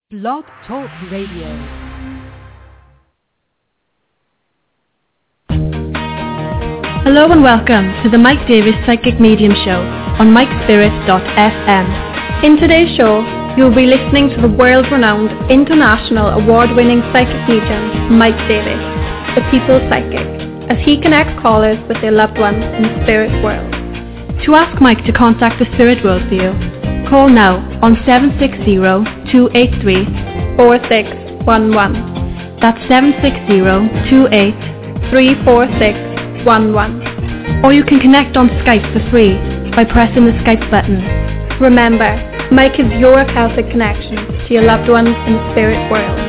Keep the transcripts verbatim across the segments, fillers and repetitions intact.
Blog Talk Radio. Hello and welcome to the Mike Davis Psychic Medium Show on mike spirit dot f m. In today's show, you'll be listening to the world-renowned, international award-winning psychic medium, Mike Davis, the People's Psychic, as he connects callers with their loved ones in the spirit world. To ask Mike to contact the spirit world for you, call now on seven six zero, two eight three, four six one one. That's seven six zero, two eight three, four six one one. Or you can connect on Skype for free by pressing the Skype button. Remember, Mike is your Celtic connection to your loved ones in the spirit world.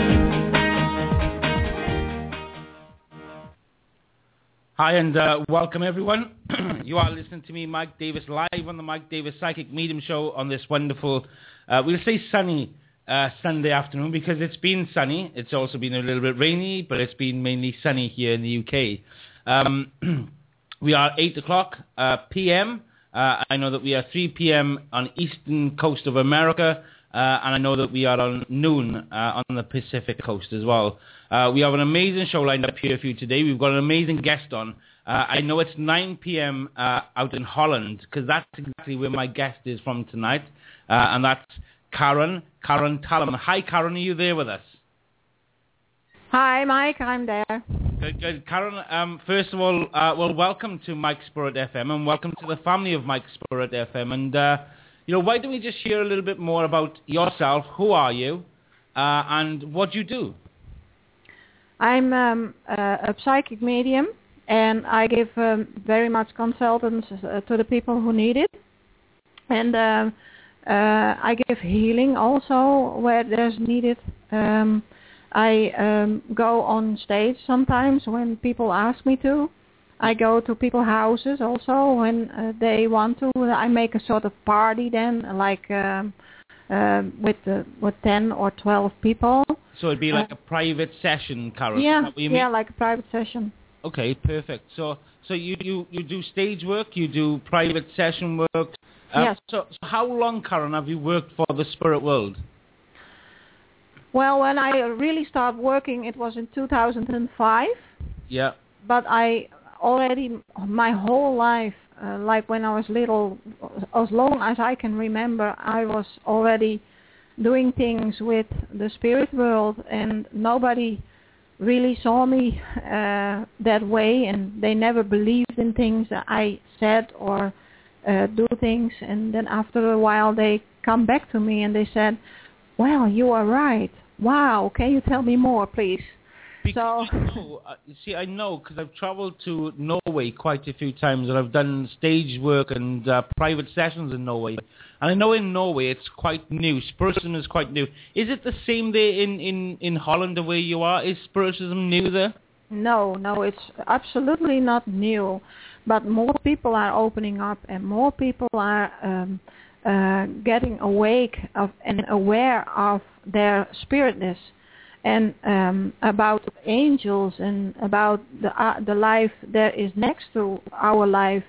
Hi and uh, welcome everyone. You are listening to me, Mike Davis, live on the Mike Davis Psychic Medium Show on this wonderful, uh, we'll say sunny uh, Sunday afternoon, because it's been sunny. It's also been a little bit rainy, but it's been mainly sunny here in the U K. Um, we are eight o'clock uh, p m. Uh, I know that we are three p m on eastern coast of America, uh, and I know that we are on noon uh, on the Pacific coast as well. Uh, we have an amazing show lined up here for you today. We've got an amazing guest on. Uh, I know it's nine p m uh, out in Holland, because that's exactly where my guest is from tonight, uh, and that's Karen, Karen Tallum. Hi Karen, are you there with us? Hi Mike, I'm there. Good, good. Karen, um, first of all, uh, well, welcome to Mike Spirit F M, and welcome to the family of Mike Spirit F M. And, uh, you know, why don't we just hear a little bit more about yourself? Who are you, uh, and what do you do? I'm um, uh, a psychic medium, and I give um, very much consultants uh, to the people who need it. And uh, uh, I give healing also where there's needed. Um, I um, go on stage sometimes when people ask me to. I go to people's houses also when uh, they want to. I make a sort of party then, like um, uh, with uh, with ten or twelve people. So it'd be like uh, a private session, Karen? Yeah, is that what you mean? yeah, like a private session. Okay, perfect. So so you, you, you do stage work, you do private session work. Uh, Yes. So, so how long, Karen, have you worked for the spirit world? Well, when I really started working, it was in two thousand five. Yeah. But I already, my whole life, uh, like when I was little, as long as I can remember, I was already doing things with the spirit world, and nobody really saw me uh, that way, and they never believed in things that I said or uh, do things. And then after a while, they come back to me and they said, well, you are right. Wow, can you tell me more, please? Because so, I know, uh, you see, I know because I've travelled to Norway quite a few times, and I've done stage work and uh, private sessions in Norway. And I know in Norway it's quite new. Spiritism is quite new. Is it the same there in, in, in Holland, the way you are? Is Spiritism new there? No, no, it's absolutely not new. But more people are opening up, and more people are um, uh, getting awake of, and aware of their spiritness, and um, about angels, and about the uh, the life that is next to our life.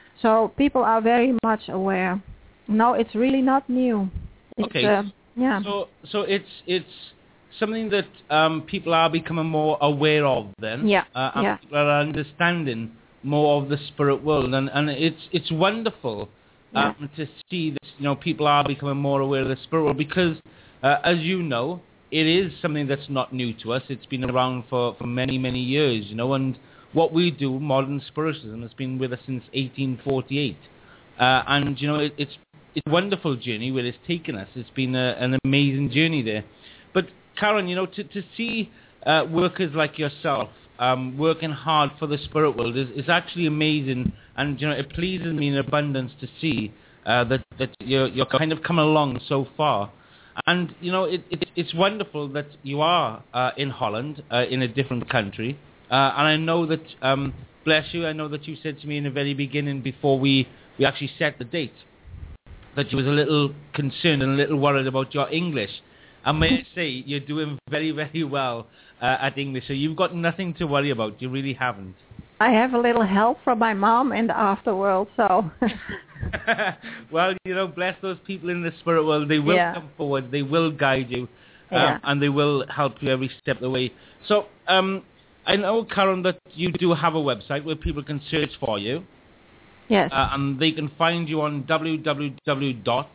So people are very much aware. No, it's really not new. It's, okay. Uh, yeah. So so it's it's something that um, people are becoming more aware of then. Yeah. Uh, and yeah. people are understanding more of the spirit world, and and it's it's wonderful um, yeah. to see that, you know, people are becoming more aware of the spirit world, because uh, as you know, it is something that's not new to us. It's been around for, for many, many years, you know, and what we do, modern spiritism, has been with us since eighteen forty-eight. Uh, and, you know, it, it's, it's a wonderful journey where it's taken us. It's been a, an amazing journey there. But, Karen, you know, to, to see uh, workers like yourself um, working hard for the spirit world is, is actually amazing. And, you know, it pleases me in abundance to see uh, that, that you're, you're kind of coming along so far. And, you know, it, it, it's wonderful that you are uh, in Holland, uh, in a different country. Uh, and I know that, um, bless you, I know that you said to me in the very beginning, before we, we actually set the date, that you was a little concerned and a little worried about your English. And may I say, you're doing very, very well uh, at English. So you've got nothing to worry about. You really haven't. I have a little help from my mom in the afterworld, so... Well, you know, bless those people in the spirit world. They will yeah. come forward. They will guide you. Yeah. Um, and they will help you every step of the way. So um, I know, Karen, that you do have a website where people can search for you. Yes. Uh, and they can find you on w w w dot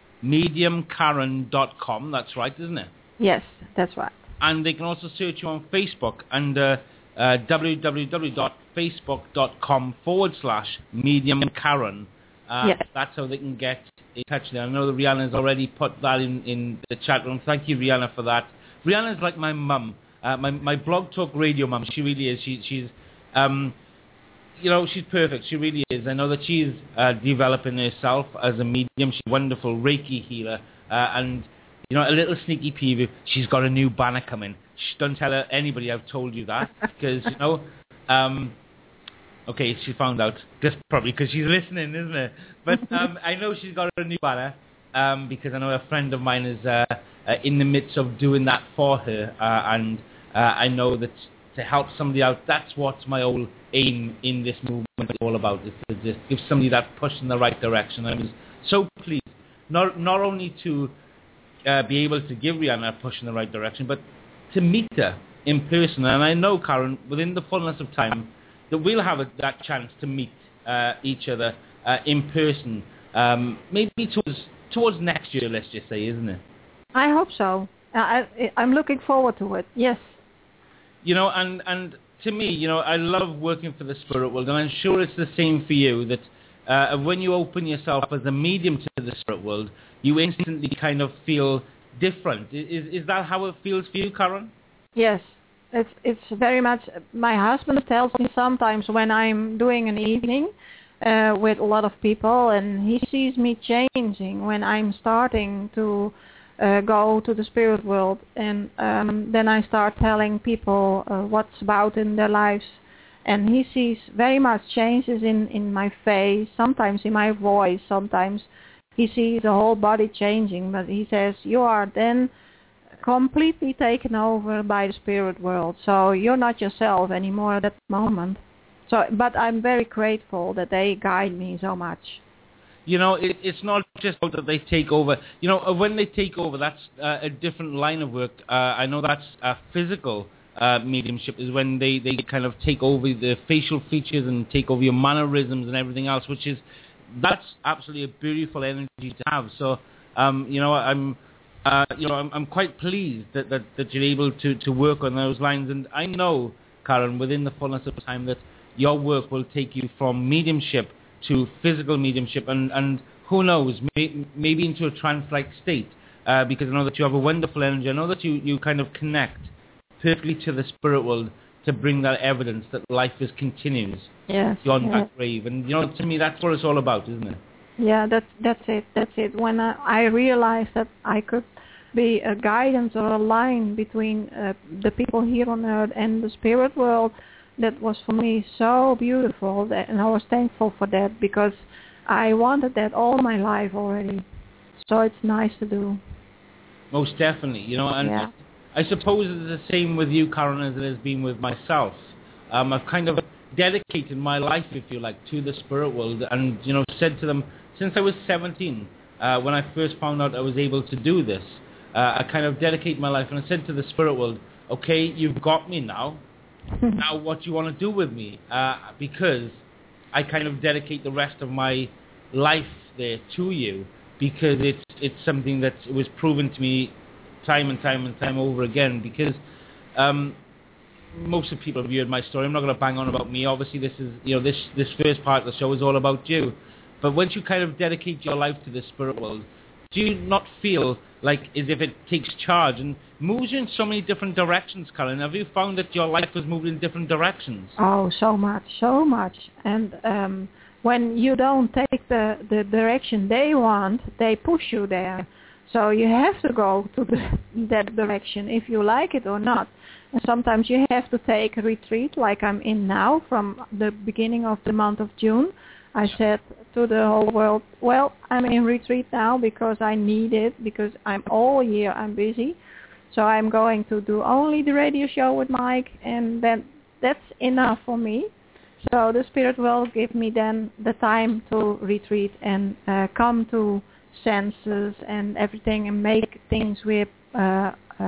medium karen dot com. That's right, isn't it? Yes, that's right. And they can also search you on Facebook under uh, w w w dot facebook dot com forward slash medium karen. Uh, Yes. That's how they can get in touch there. I know that Rihanna's already put that in, in the chat room. Thank you, Rihanna, for that. Rihanna's like my mum, uh, my my blog talk radio mum. She really is. She she's um, you know, she's perfect. She really is. I know that she's uh, developing herself as a medium. She's a wonderful Reiki healer, uh, and you know, a little sneaky preview. She's got a new banner coming. Shh, don't tell her anybody I've told you that, because you know. Um, Okay, she found out. Just probably because she's listening, isn't it? But um, I know she's got a new banner um, because I know a friend of mine is uh, uh, in the midst of doing that for her, uh, and uh, I know that to help somebody out, that's what my whole aim in this movement is all about, is to just give somebody that push in the right direction. I was so pleased, not not only to uh, be able to give Rihanna a push in the right direction, but to meet her in person. And I know, Karen, within the fullness of time, that we'll have a, that chance to meet uh, each other uh, in person, um, maybe towards towards next year, let's just say, isn't it? I hope so. I, I, I'm looking forward to it, yes. You know, and, and to me, you know, I love working for the spirit world, and I'm sure it's the same for you, that uh, when you open yourself as a medium to the spirit world, you instantly kind of feel different. Is, is that how it feels for you, Karen? Yes. It's it's very much. My husband tells me sometimes when I'm doing an evening uh, with a lot of people, and he sees me changing when I'm starting to uh, go to the spirit world, and um, then I start telling people uh, what's about in their lives, and he sees very much changes in, in my face, sometimes in my voice, sometimes he sees the whole body changing, but he says, you are then completely taken over by the spirit world, so you're not yourself anymore at that moment. So, but I'm very grateful that they guide me so much. You know, it, it's not just that they take over. You know, when they take over, that's uh, a different line of work. Uh, I know that's uh, physical uh, mediumship, is when they, they kind of take over the facial features and take over your mannerisms and everything else, which is, that's absolutely a beautiful energy to have. So, um, you know, I'm... Uh, you know, I'm, I'm quite pleased that, that, that you're able to, to work on those lines. And I know, Karen, within the fullness of time, that your work will take you from mediumship to physical mediumship and, and who knows, may, maybe into a trance-like state. Uh, because I know that you have a wonderful energy. I know that you, you kind of connect perfectly to the spirit world to bring that evidence that life is continuous yes, beyond yes. that grave. And, you know, to me, that's what it's all about, isn't it? Yeah, that's that's it. That's it. When I, I realized that I could be a guidance or a line between uh, the people here on earth and the spirit world, that was for me so beautiful, that, and I was thankful for that because I wanted that all my life already. So it's nice to do. Most definitely, you know, and yeah. I suppose it's the same with you, Karen, as it has been with myself. Um, I've kind of dedicated my life, if you like, to the spirit world, and you know, said to them, since I was seventeen, uh, when I first found out I was able to do this, uh, I kind of dedicated my life, and I said to the spirit world, okay, you've got me now. Now what do you want to do with me? Uh, because I kind of dedicate the rest of my life there to you, because it's it's something that was proven to me time and time and time over again. Because um, most of the people have heard my story. I'm not going to bang on about me. Obviously, this is you know this this first part of the show is all about you. But once you kind of dedicate your life to the spirit world, do you not feel like as if it takes charge and moves you in so many different directions, Karen? Have you found that your life has moved in different directions? Oh, so much, so much. And um, when you don't take the, the direction they want, they push you there. So you have to go to the, that direction if you like it or not. And sometimes you have to take a retreat like I'm in now from the beginning of the month of June. I said to the whole world, well, I'm in retreat now because I need it, because I'm all year, I'm busy. So I'm going to do only the radio show with Mike, and then that's enough for me. So the Spirit will give me then the time to retreat and uh, come to senses and everything and make things with uh, uh,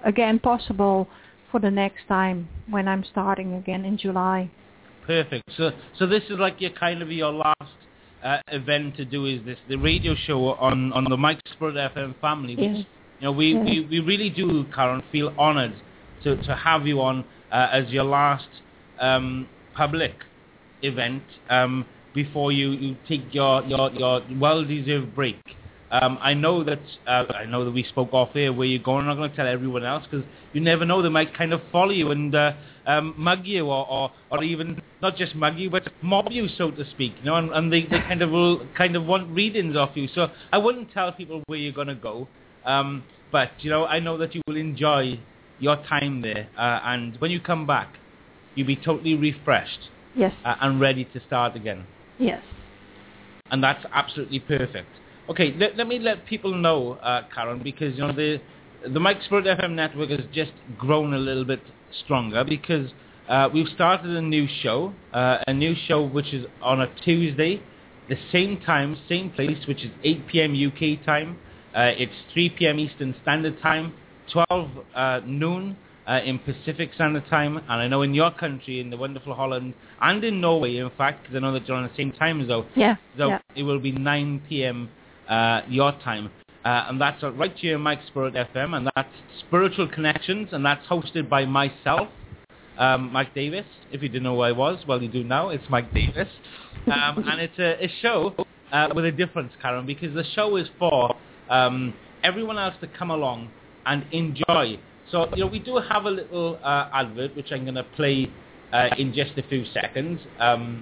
again possible for the next time when I'm starting again in July. Perfect. So, so this is like your kind of your last uh, event to do is this the radio show on, on the Mike Spirit F M family. Which, Yes. you know, we, Yes. we, we really do, Karen, feel honoured to, to have you on uh, as your last um, public event um, before you, you take your, your, your well-deserved break. Um, I know that uh, I know that we spoke off air where you're going. I'm not going to tell everyone else because you never know. They might kind of follow you and uh, um, mug you, or, or, or even not just mug you, but mob you, so to speak. You know, and, and they, they kind of will kind of want readings off you. So I wouldn't tell people where you're going to go. Um, but you know, I know that you will enjoy your time there, uh, and when you come back, you'll be totally refreshed. Yes. Uh, and ready to start again. Yes. And that's absolutely perfect. Okay, let, let me let people know, uh, Karen, because you know the the Mike Spirit F M network has just grown a little bit stronger because uh, we've started a new show, uh, a new show which is on a Tuesday, the same time, same place, which is eight p.m. U K time. Uh, it's three p.m. Eastern Standard Time, twelve uh, noon uh, in Pacific Standard Time, and I know in your country, in the wonderful Holland, and in Norway, in fact, because I know that you're on the same time zone. Yeah. So yeah. it will be nine p.m. Uh, your time, uh, and that's uh, right here in Mike Spirit F M, and that's Spiritual Connections, and that's hosted by myself, um, Mike Davis. If you didn't know who I was, well, you do now. It's Mike Davis, um, and it's a, a show uh, with a difference, Karen, because the show is for um, everyone else to come along and enjoy. So, you know, we do have a little uh, advert which I'm going to play uh, in just a few seconds. Um,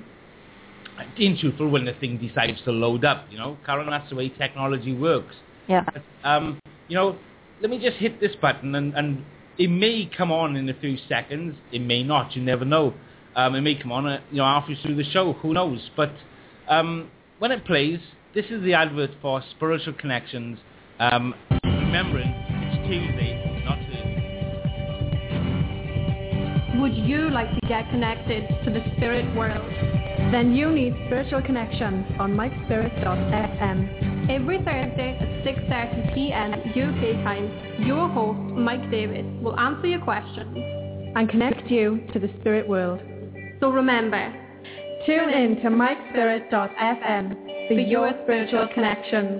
In truthful, when the thing decides to load up, you know, Karen, that's the way technology works. Yeah. But, um, you know, let me just hit this button, and, and it may come on in a few seconds. It may not. You never know. Um, it may come on, uh, you know, halfway through the show. Who knows? But um, when it plays, this is the advert for Spiritual Connections. Um, remembering it's Tuesday, not Thursday. Would you like to get connected to the spirit world? Then you need Spiritual Connections on mike spirit dot f m. Every Thursday at six thirty p.m. U K time, your host, Mike Davis, will answer your questions and connect you to the spirit world. So remember, tune in to mike spirit dot f m for your spiritual connections.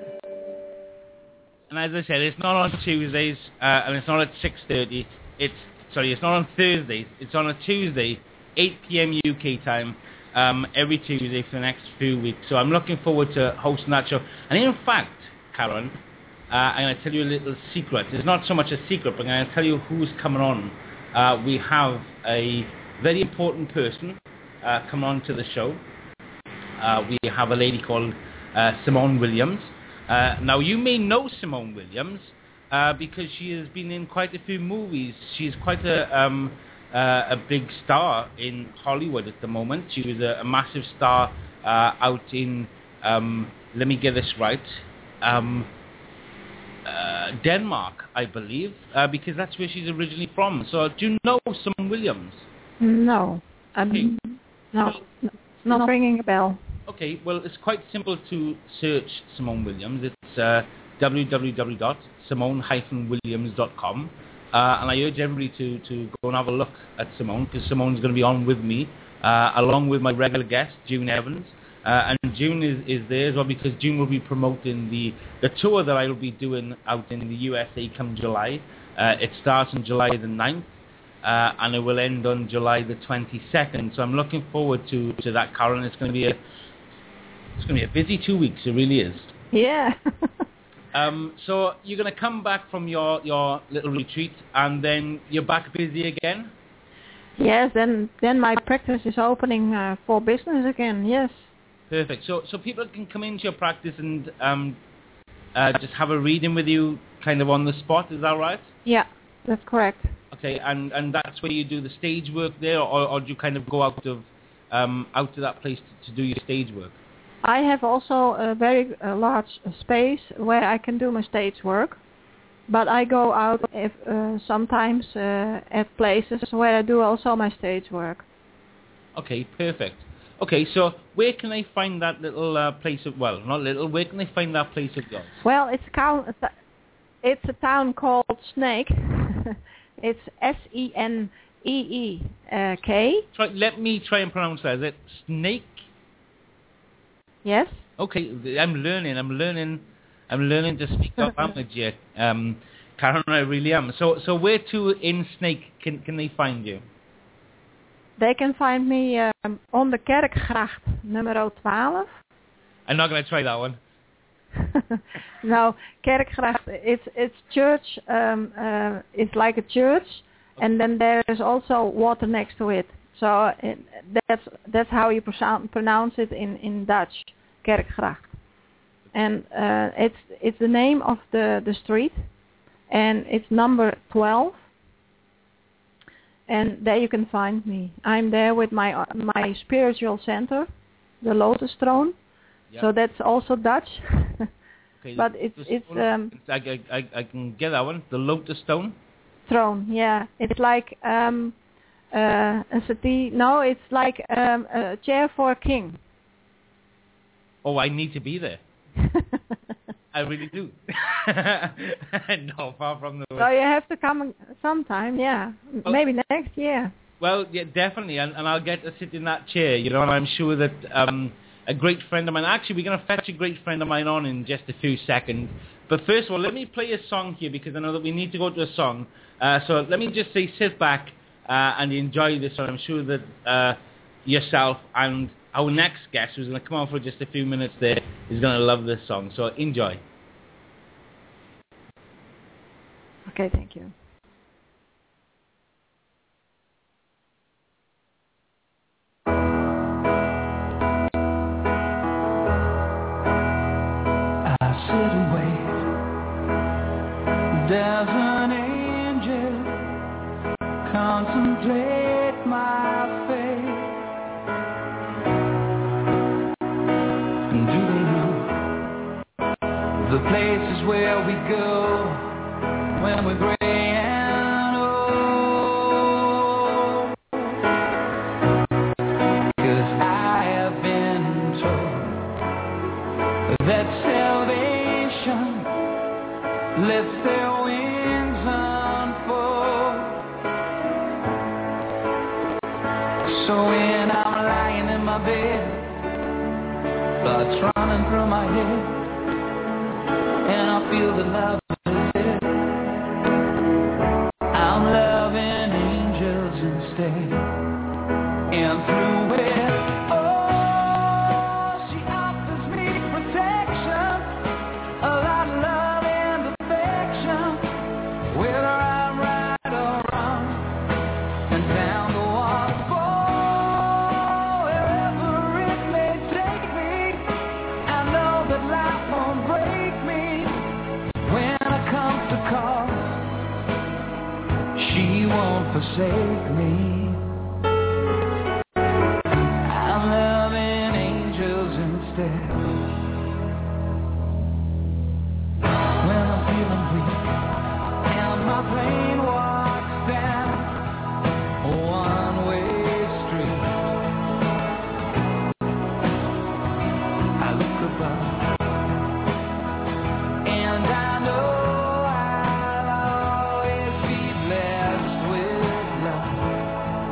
And as I said, it's not on Tuesdays, uh, and it's not at six thirty. It's, sorry, it's not on Thursdays. It's on a Tuesday, eight p.m. U K time. Um, every Tuesday for the next few weeks. So I'm looking forward to hosting that show. And in fact, Karen, uh, I'm going to tell you a little secret. It's not so much a secret, but I'm going to tell you who's coming on. Uh, we have a very important person uh, coming on to the show. Uh, we have a lady called uh, Simone Williams. Uh, now, you may know Simone Williams uh, because she has been in quite a few movies. She's quite a... Um, Uh, a big star in Hollywood at the moment. She was a, a massive star uh, out in, um, let me get this right, um, uh, Denmark, I believe, uh, because that's where she's originally from. So do you know Simone Williams? No. Um, Okay. No. no. Not ringing a bell. Okay, well, it's quite simple to search Simone Williams. It's uh, w w w dot simone dash williams dot com. Uh, and I urge everybody to, to go and have a look at Simone, because Simone's going to be on with me, uh, along with my regular guest, June Evans. Uh, and June is, is there as well, because June will be promoting the, the tour that I will be doing out in the U S A come July. Uh, it starts on July the ninth, uh, and it will end on July the twenty-second. So I'm looking forward to, to that, Karen. It's going to be a it's going to be a busy two weeks. It really is. Yeah. Um, so you're going to come back from your, your little retreat, and then you're back busy again? Yes, then then my practice is opening uh, for business again, yes. Perfect. So so people can come into your practice and um, uh, just have a reading with you kind of on the spot, is that right? Yeah, that's correct. Okay, and, and that's where you do the stage work there, or, or do you kind of go out of um, out to that place to, to do your stage work? I have also a very uh, large space where I can do my stage work, but I go out if, uh, sometimes uh, at places where I do also my stage work. Okay, perfect. Okay, so where can I find that little uh, place of, well, not little, where can I find that place of yours? Well, it's a, town, it's a town called Snake, It's S E N E E K. Try, let me try and pronounce that. Is it snake? Yes. Okay, I'm learning. I'm learning. I'm learning to speak that language yet. Um, Karen, I really am. So, so where to in Snake can can they find you? They can find me um, on the Kerkgracht, nummer twelve. I'm not going to try that one. No, Kerkgracht. It's it's church. Um, uh, it's like a church, okay. And then there is also water next to it. So it, that's that's how you pronounce it in, in Dutch, Kerkgracht. And uh, it's it's the name of the, the street, and it's number twelve. And there you can find me. I'm there with my uh, my spiritual center, the Lotus Throne. Yep. So that's also Dutch. Okay, but it's it's um. I, I I can get that one. The Lotus Stone. Throne, yeah. It's like um, uh, a settee. No, it's like um, a chair for a king. Oh, I need to be there. I really do. No, far from the. So you have to come sometime, yeah. Well, maybe next year. Well, yeah, definitely, and, and I'll get to sit in that chair, you know, and I'm sure that um, a great friend of mine, actually we're going to fetch a great friend of mine on in just a few seconds, but first of all, let me play a song here, because I know that we need to go to a song, uh, so let me just say sit back uh, and enjoy this, and I'm sure that uh, yourself and our next guest, who's going to come on for just a few minutes there, is going to love this song. So enjoy. Okay, thank you. I sit and wait. There's an angel. Contemplate my fate. The places where we go when we're gray and old. 'Cause I have been told that salvation lets their wings unfold. So when I'm lying in my bed, thoughts running through my head, and I feel the love is there, I'm loving angels instead. And through it, oh, she offers me protection, a lot of love and affection, whether I'm right or wrong, and down the waterfall, wherever it may take me, I know that life won't break me. When I come to call, she won't forsake me. I'm loving angels instead. When I'm feeling weak and my plane walks down a one-way street, I look above. And I know I'll always be blessed with love.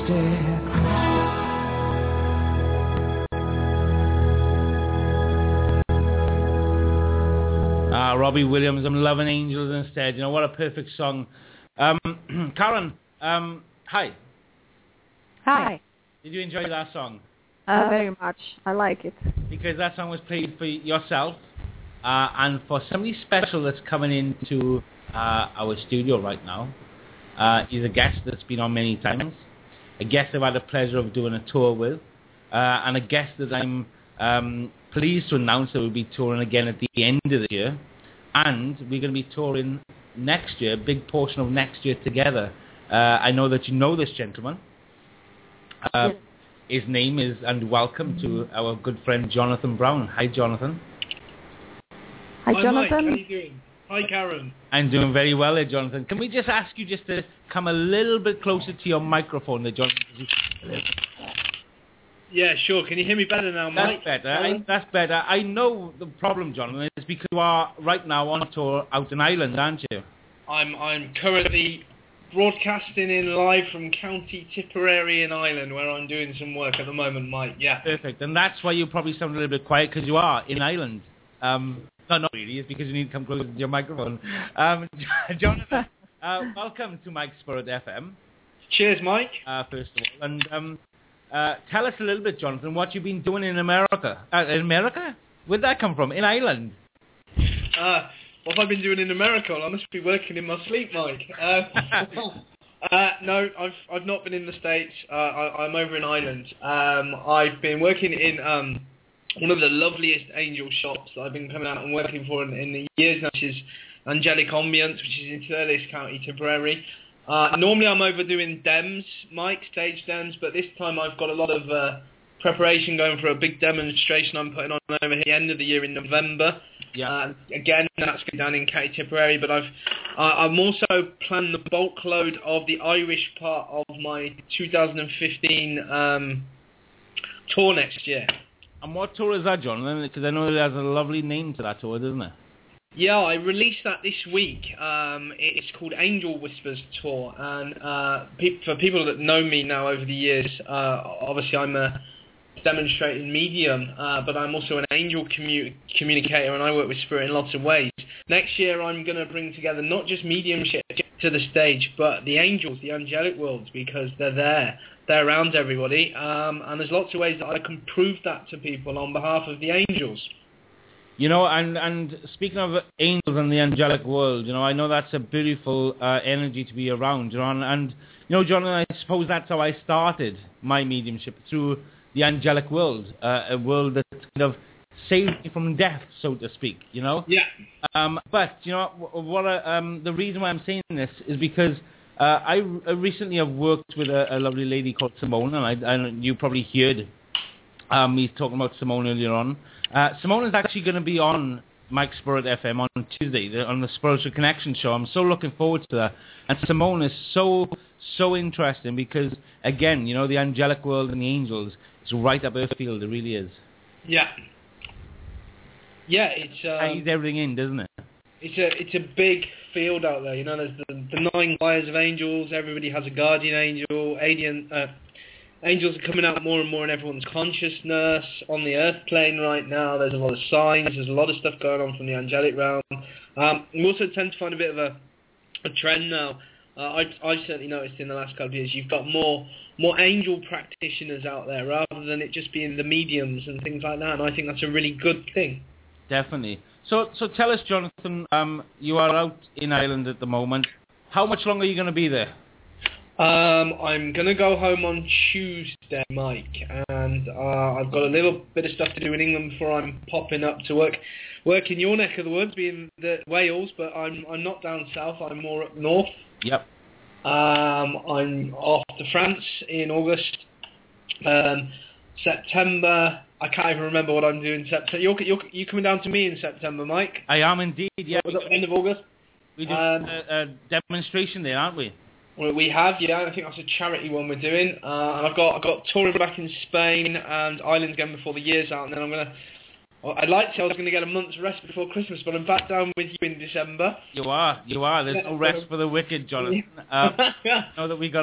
instead. Ah, Robbie Williams, I'm loving Angels Instead. You know, what a perfect song. Um, Karen, um, hi. Hi. Did you enjoy that song? Uh, very much. I like it. Because that song was played for yourself uh, and for somebody special that's coming into uh, our studio right now. Uh, he's a guest that's been on many times, a guest I've had the pleasure of doing a tour with, uh, and a guest that I'm um, pleased to announce that we'll be touring again at the end of the year. And we're going to be touring next year, a big portion of next year together. Uh, I know that you know this gentleman. Uh, Yes. His name is, and welcome to our good friend Jonathan Brown. Hi, Jonathan. Hi, Hi, Jonathan. Mike. How are you doing? Hi, Karen. I'm doing very well there, Jonathan. Can we just ask you just to come a little bit closer to your microphone there, Jonathan? Yeah, sure. Can you hear me better now, Mike? That's better. I, that's better. I know the problem, Jonathan, is because you are right now on tour out in Ireland, aren't you? I'm I'm currently broadcasting in live from County Tipperary in Ireland, where I'm doing some work at the moment, Mike. Yeah. Perfect. And that's why you probably sound a little bit quiet, because you are in Ireland. Um, no, not really. It's because you need to come closer to your microphone. Um, Jonathan, uh, welcome to Mike Spirit F M. Cheers, Mike. Uh, first of all, and um, uh, tell us a little bit, Jonathan, what you've been doing in America. Uh, in America? Where'd that come from? In Ireland? Uh, what have I been doing in America? Well, I must be working in my sleep, Mike. Uh, uh, no, I've I've not been in the States. Uh, I, I'm over in Ireland. Um, I've been working in um, one of the loveliest angel shops that I've been coming out and working for in, in the years now, which is Angelic Ambience, which is in Thurles County, Tipperary. Uh, normally I'm over doing dems, Mike, stage dems, but this time I've got a lot of uh, preparation going for a big demonstration I'm putting on over here at the end of the year in November. Yeah. Uh, again, that's going down in County Tipperary, but I've uh, I'm also planning the bulk load of the Irish part of my two thousand fifteen um, tour next year. And what tour is that, Jonathan? Because I know it has a lovely name to that tour, doesn't it? Yeah, I released that this week. Um, it's called Angel Whispers Tour, and uh, pe- for people that know me now over the years, uh, obviously I'm a demonstrating medium, uh, but I'm also an angel commu- communicator, and I work with spirit in lots of ways. Next year I'm going to bring together not just mediumship to the stage, but the angels, the angelic worlds, because they're there. They're around everybody, um, and there's lots of ways that I can prove that to people on behalf of the angels. You know, and, and speaking of angels and the angelic world, you know, I know that's a beautiful uh, energy to be around, you know, and, and, you know, John, I suppose that's how I started my mediumship, through the angelic world, uh, a world that kind of saved me from death, so to speak, you know? Yeah. Um, but, you know, what I, um, the reason why I'm saying this is because uh, I, I recently have worked with a, a lovely lady called Simone, and I, I you probably heard um, me talking about Simone earlier on. Uh, Simone is actually going to be on Mike Spirit F M on Tuesday, the, on the Spiritual Connection show. I'm so looking forward to that. And Simone is so, so interesting because, again, you know, the angelic world and the angels is right up her field. It really is. Yeah. Yeah, it's... Um, ties everything in, doesn't it? It's a it's a big field out there. You know, there's the, the nine layers of angels. Everybody has a guardian angel. Alien, uh, angels are coming out more and more in everyone's consciousness. On the earth plane right now, there's a lot of signs. There's a lot of stuff going on from the angelic realm. Um, we also tend to find a bit of a, a trend now. Uh, I I've certainly noticed in the last couple of years, you've got more more angel practitioners out there rather than it just being the mediums and things like that. And I think that's a really good thing. Definitely. So, so tell us, Jonathan, um, you are out in Ireland at the moment. How much longer are you going to be there? Um, I'm going to go home on Tuesday, Mike, and uh, I've got a little bit of stuff to do in England before I'm popping up to work work in your neck of the woods, being the Wales, but I'm I'm not down south, I'm more up north. Yep. Um, I'm off to France in August. Um, September, I can't even remember what I'm doing in September. You're, you're, you're coming down to me in September, Mike? I am indeed, yeah. Was it the end of August? We do um, a, a demonstration there, aren't we? Well, we have, yeah. I think that's a charity one we're doing. Uh, and I've got I've got touring back in Spain and Ireland again before the year's out, and then I'm gonna. Well, I'd like to say I was going to get a month's rest before Christmas, but I'm back down with you in December. You are, you are. There's no rest for the wicked, Jonathan. Um, know that we got a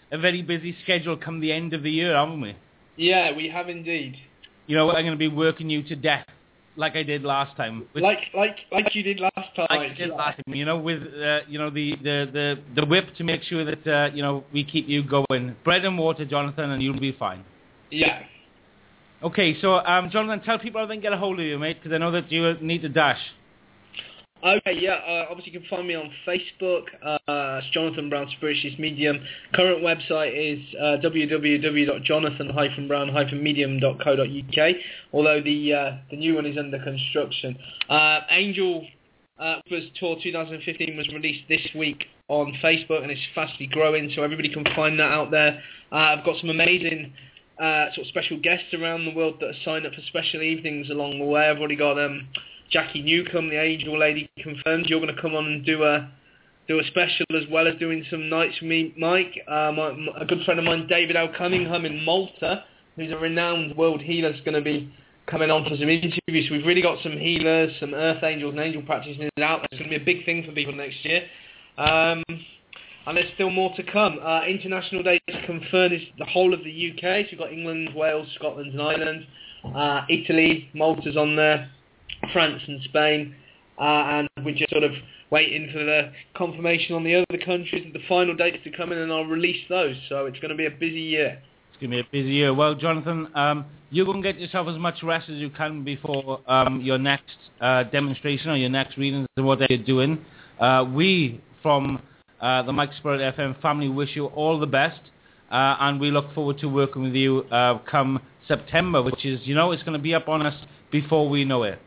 a very busy schedule come the end of the year, haven't we? Yeah, we have indeed. You know, I'm going to be working you to death, like I did last time. With, like like like you did last time. like I did last time. You know, with uh, you know the, the, the, the whip to make sure that uh, you know we keep you going. Bread and water, Jonathan, and you'll be fine. Yeah. Okay, so um, Jonathan, tell people how they can get a hold of you, mate, because I know that you need to dash. Okay, yeah, uh, obviously you can find me on Facebook, uh, it's Jonathan Brown Spiritualist Medium. Current website is uh, w w w dot jonathan dash brown dash medium dot co dot u k, although the uh, the new one is under construction. Uh, Angel uh, was Tour twenty fifteen was released this week on Facebook, and it's fastly growing, so everybody can find that out there. Uh, I've got some amazing uh, sort of special guests around the world that have signed up for special evenings along the way. I've already got um. Jackie Newcomb, the Angel Lady, confirmed you're going to come on and do a do a special as well as doing some nights with me, Mike. Uh, my, my, a good friend of mine, David L. Cunningham in Malta, who's a renowned world healer, is going to be coming on for some interviews. We've really got some healers, some earth angels and angel practitioners out there. It's going to be a big thing for people next year. Um, and there's still more to come. Uh, international dates confirmed is the whole of the U K. So you've got England, Wales, Scotland and Ireland. Uh, Italy, Malta's on there. France and Spain, uh, and we're just sort of waiting for the confirmation on the other countries, the final dates to come in, and I'll release those. So it's going to be a busy year. It's going to be a busy year. Well, Jonathan, um, you go and get yourself as much rest as you can before um, your next uh, demonstration or your next readings and what you're doing. Uh, we, from uh, the Mike Spirit F M family, wish you all the best, uh, and we look forward to working with you uh, come September, which is, you know, it's going to be up on us before we know it.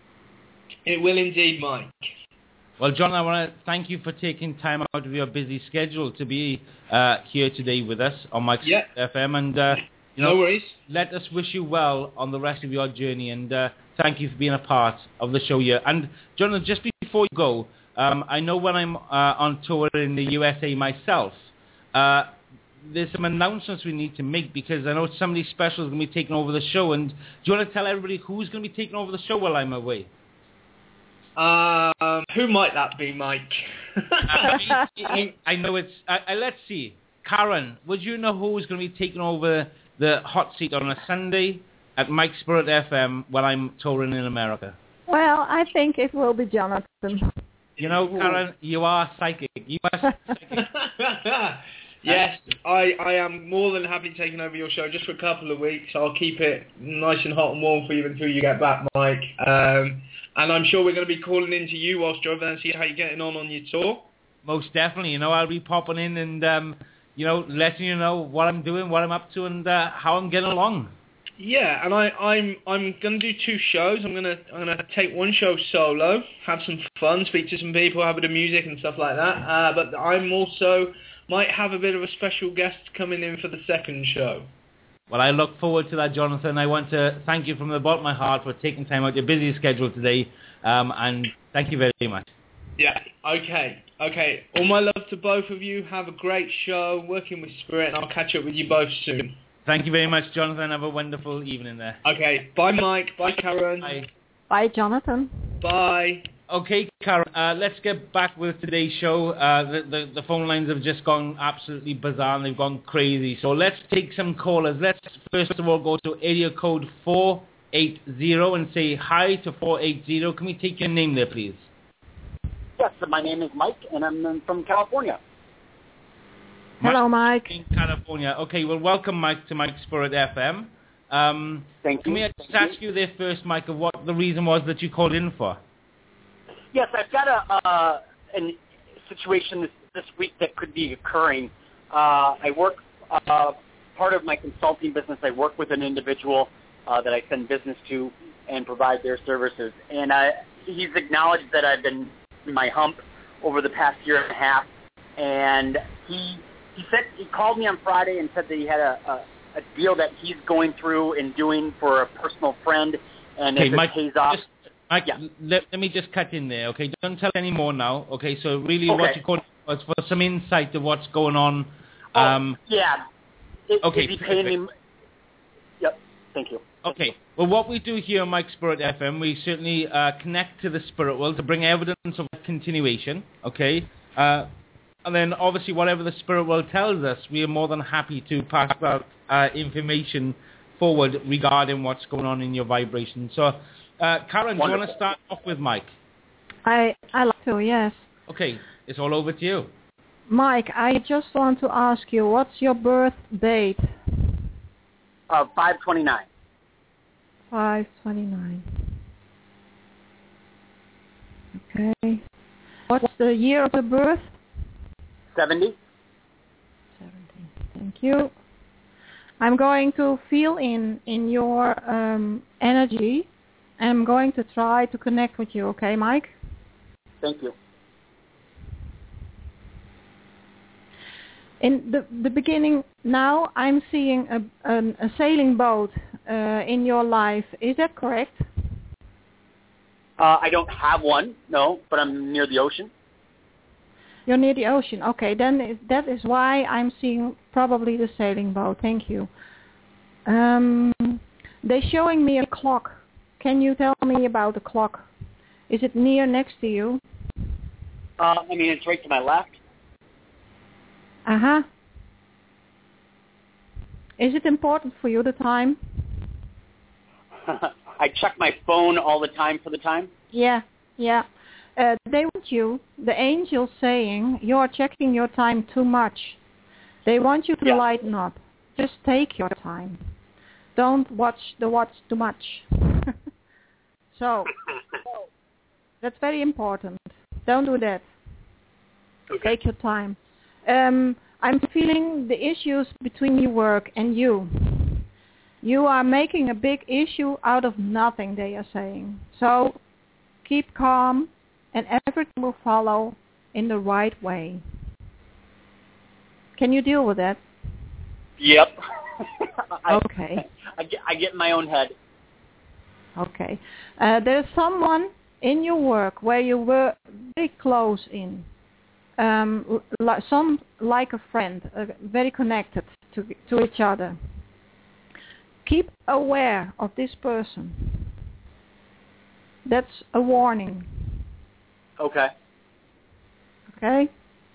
It will indeed, Mike. Well, John, I want to thank you for taking time out of your busy schedule to be uh, here today with us on Mike's yeah. F M. And, uh, you know, no worries. Let us wish you well on the rest of your journey. And uh, thank you for being a part of the show here. And, John, just before you go, um, I know when I'm uh, on tour in the U S A myself, uh, there's some announcements we need to make because I know somebody special is going to be taking over the show. And do you want to tell everybody who's going to be taking over the show while I'm away? Um, who might that be, Mike? I, I, I know it's... I, I, let's see. Karen, would you know who's going to be taking over the hot seat on a Sunday at Mike Spirit F M while I'm touring in America? Well, I think it will be Jonathan. You know, Karen, you are psychic. You are psychic. Yes, I, I am more than happy taking over your show just for a couple of weeks. I'll keep it nice and hot and warm for you until you get back, Mike. Um, and I'm sure we're going to be calling in to you whilst you're over there and see how you're getting on on your tour. Most definitely. You know, I'll be popping in and, um, you know, letting you know what I'm doing, what I'm up to, and uh, how I'm getting along. Yeah, and I, I'm I'm going to do two shows. I'm going to I'm going to take one show solo, have some fun, speak to some people, have a bit of music and stuff like that. Uh, but I'm also... might have a bit of a special guest coming in for the second show. Well, I look forward to that, Jonathan. I want to thank you from the bottom of my heart for taking time out of your busy schedule today, um, and thank you very much. Yeah, okay, okay. All my love to both of you. Have a great show, working with Spirit, and I'll catch up with you both soon. Thank you very much, Jonathan. Have a wonderful evening there. Okay, bye, Mike. Bye, Karen. Bye. Bye, Jonathan. Bye. Okay, Karen, uh, let's get back with today's show. Uh, the, the, the phone lines have just gone absolutely bizarre and they've gone crazy. So let's take some callers. Let's first of all go to area code four eight zero and say hi to four eight zero. Can we take your name there, please? Yes, my name is Mike and I'm from California. Hello, Mike. In California. Okay, well, welcome, Mike, to Mike Spirit F M. Um, Thank can you. we just Thank ask you there first, Mike, of what the reason was that you called in for? Yes, I've got a uh, an situation this, this week that could be occurring. Uh, I work, uh, part of my consulting business, I work with an individual uh, that I send business to and provide their services. And I, he's acknowledged that I've been in my hump over the past year and a half. And he he said he called me on Friday and said that he had a, a, a deal that he's going through and doing for a personal friend. And Okay, if it Mike, pays off... just- Mike, Yeah. let, let me just cut in there, okay? Don't tell any more now, okay? So really Okay. what you called was for some insight of what's going on. Oh, Um, yeah. Is, okay, is he paying perfect. me... Yep, thank you. Okay. Well, what we do here on Mike Spirit F M, we certainly uh, connect to the spirit world to bring evidence of continuation, okay? Uh, and then obviously whatever the spirit world tells us, we are more than happy to pass that uh, information forward regarding what's going on in your vibration. So, uh, Karen, Wonderful. Do you want to start off with Mike? I I like to, yes. Okay, it's all over to you. Mike, I just want to ask you, what's your birth date? Uh, five twenty-nine. five twenty-nine. Okay. What's the year of the birth? seventy. seventy. Thank you. I'm going to feel in in your um, energy. I'm going to try to connect with you. Okay, Mike? Thank you. In the the beginning, now I'm seeing a an, a sailing boat uh, in your life. Is that correct? Uh, I don't have one, no, but I'm near the ocean. You're near the ocean. Okay, then it, that is why I'm seeing probably the sailing boat. Thank you. Um, they're showing me a clock. Can you tell me about the clock? Is it near next to you? Uh, I mean, it's right to my left. Uh-huh. Is it important for you, the time? I check my phone all the time for the time. Yeah, yeah. Uh, they want you, the angels saying, you're checking your time too much. They want you to yeah. lighten up. Just take your time. Don't watch the watch too much. So, that's very important. Don't do that. Okay. Take your time. Um, I'm feeling the issues between your work and you. You are making a big issue out of nothing, they are saying. So keep calm and everything will follow in the right way. Can you deal with that? Yep. I, okay. I get, I get in my own head. Okay. Uh, there's someone in your work where you were very close in. Um, li- some like a friend, uh, very connected to to each other. Keep aware of this person. That's a warning. Okay. Okay, Okay?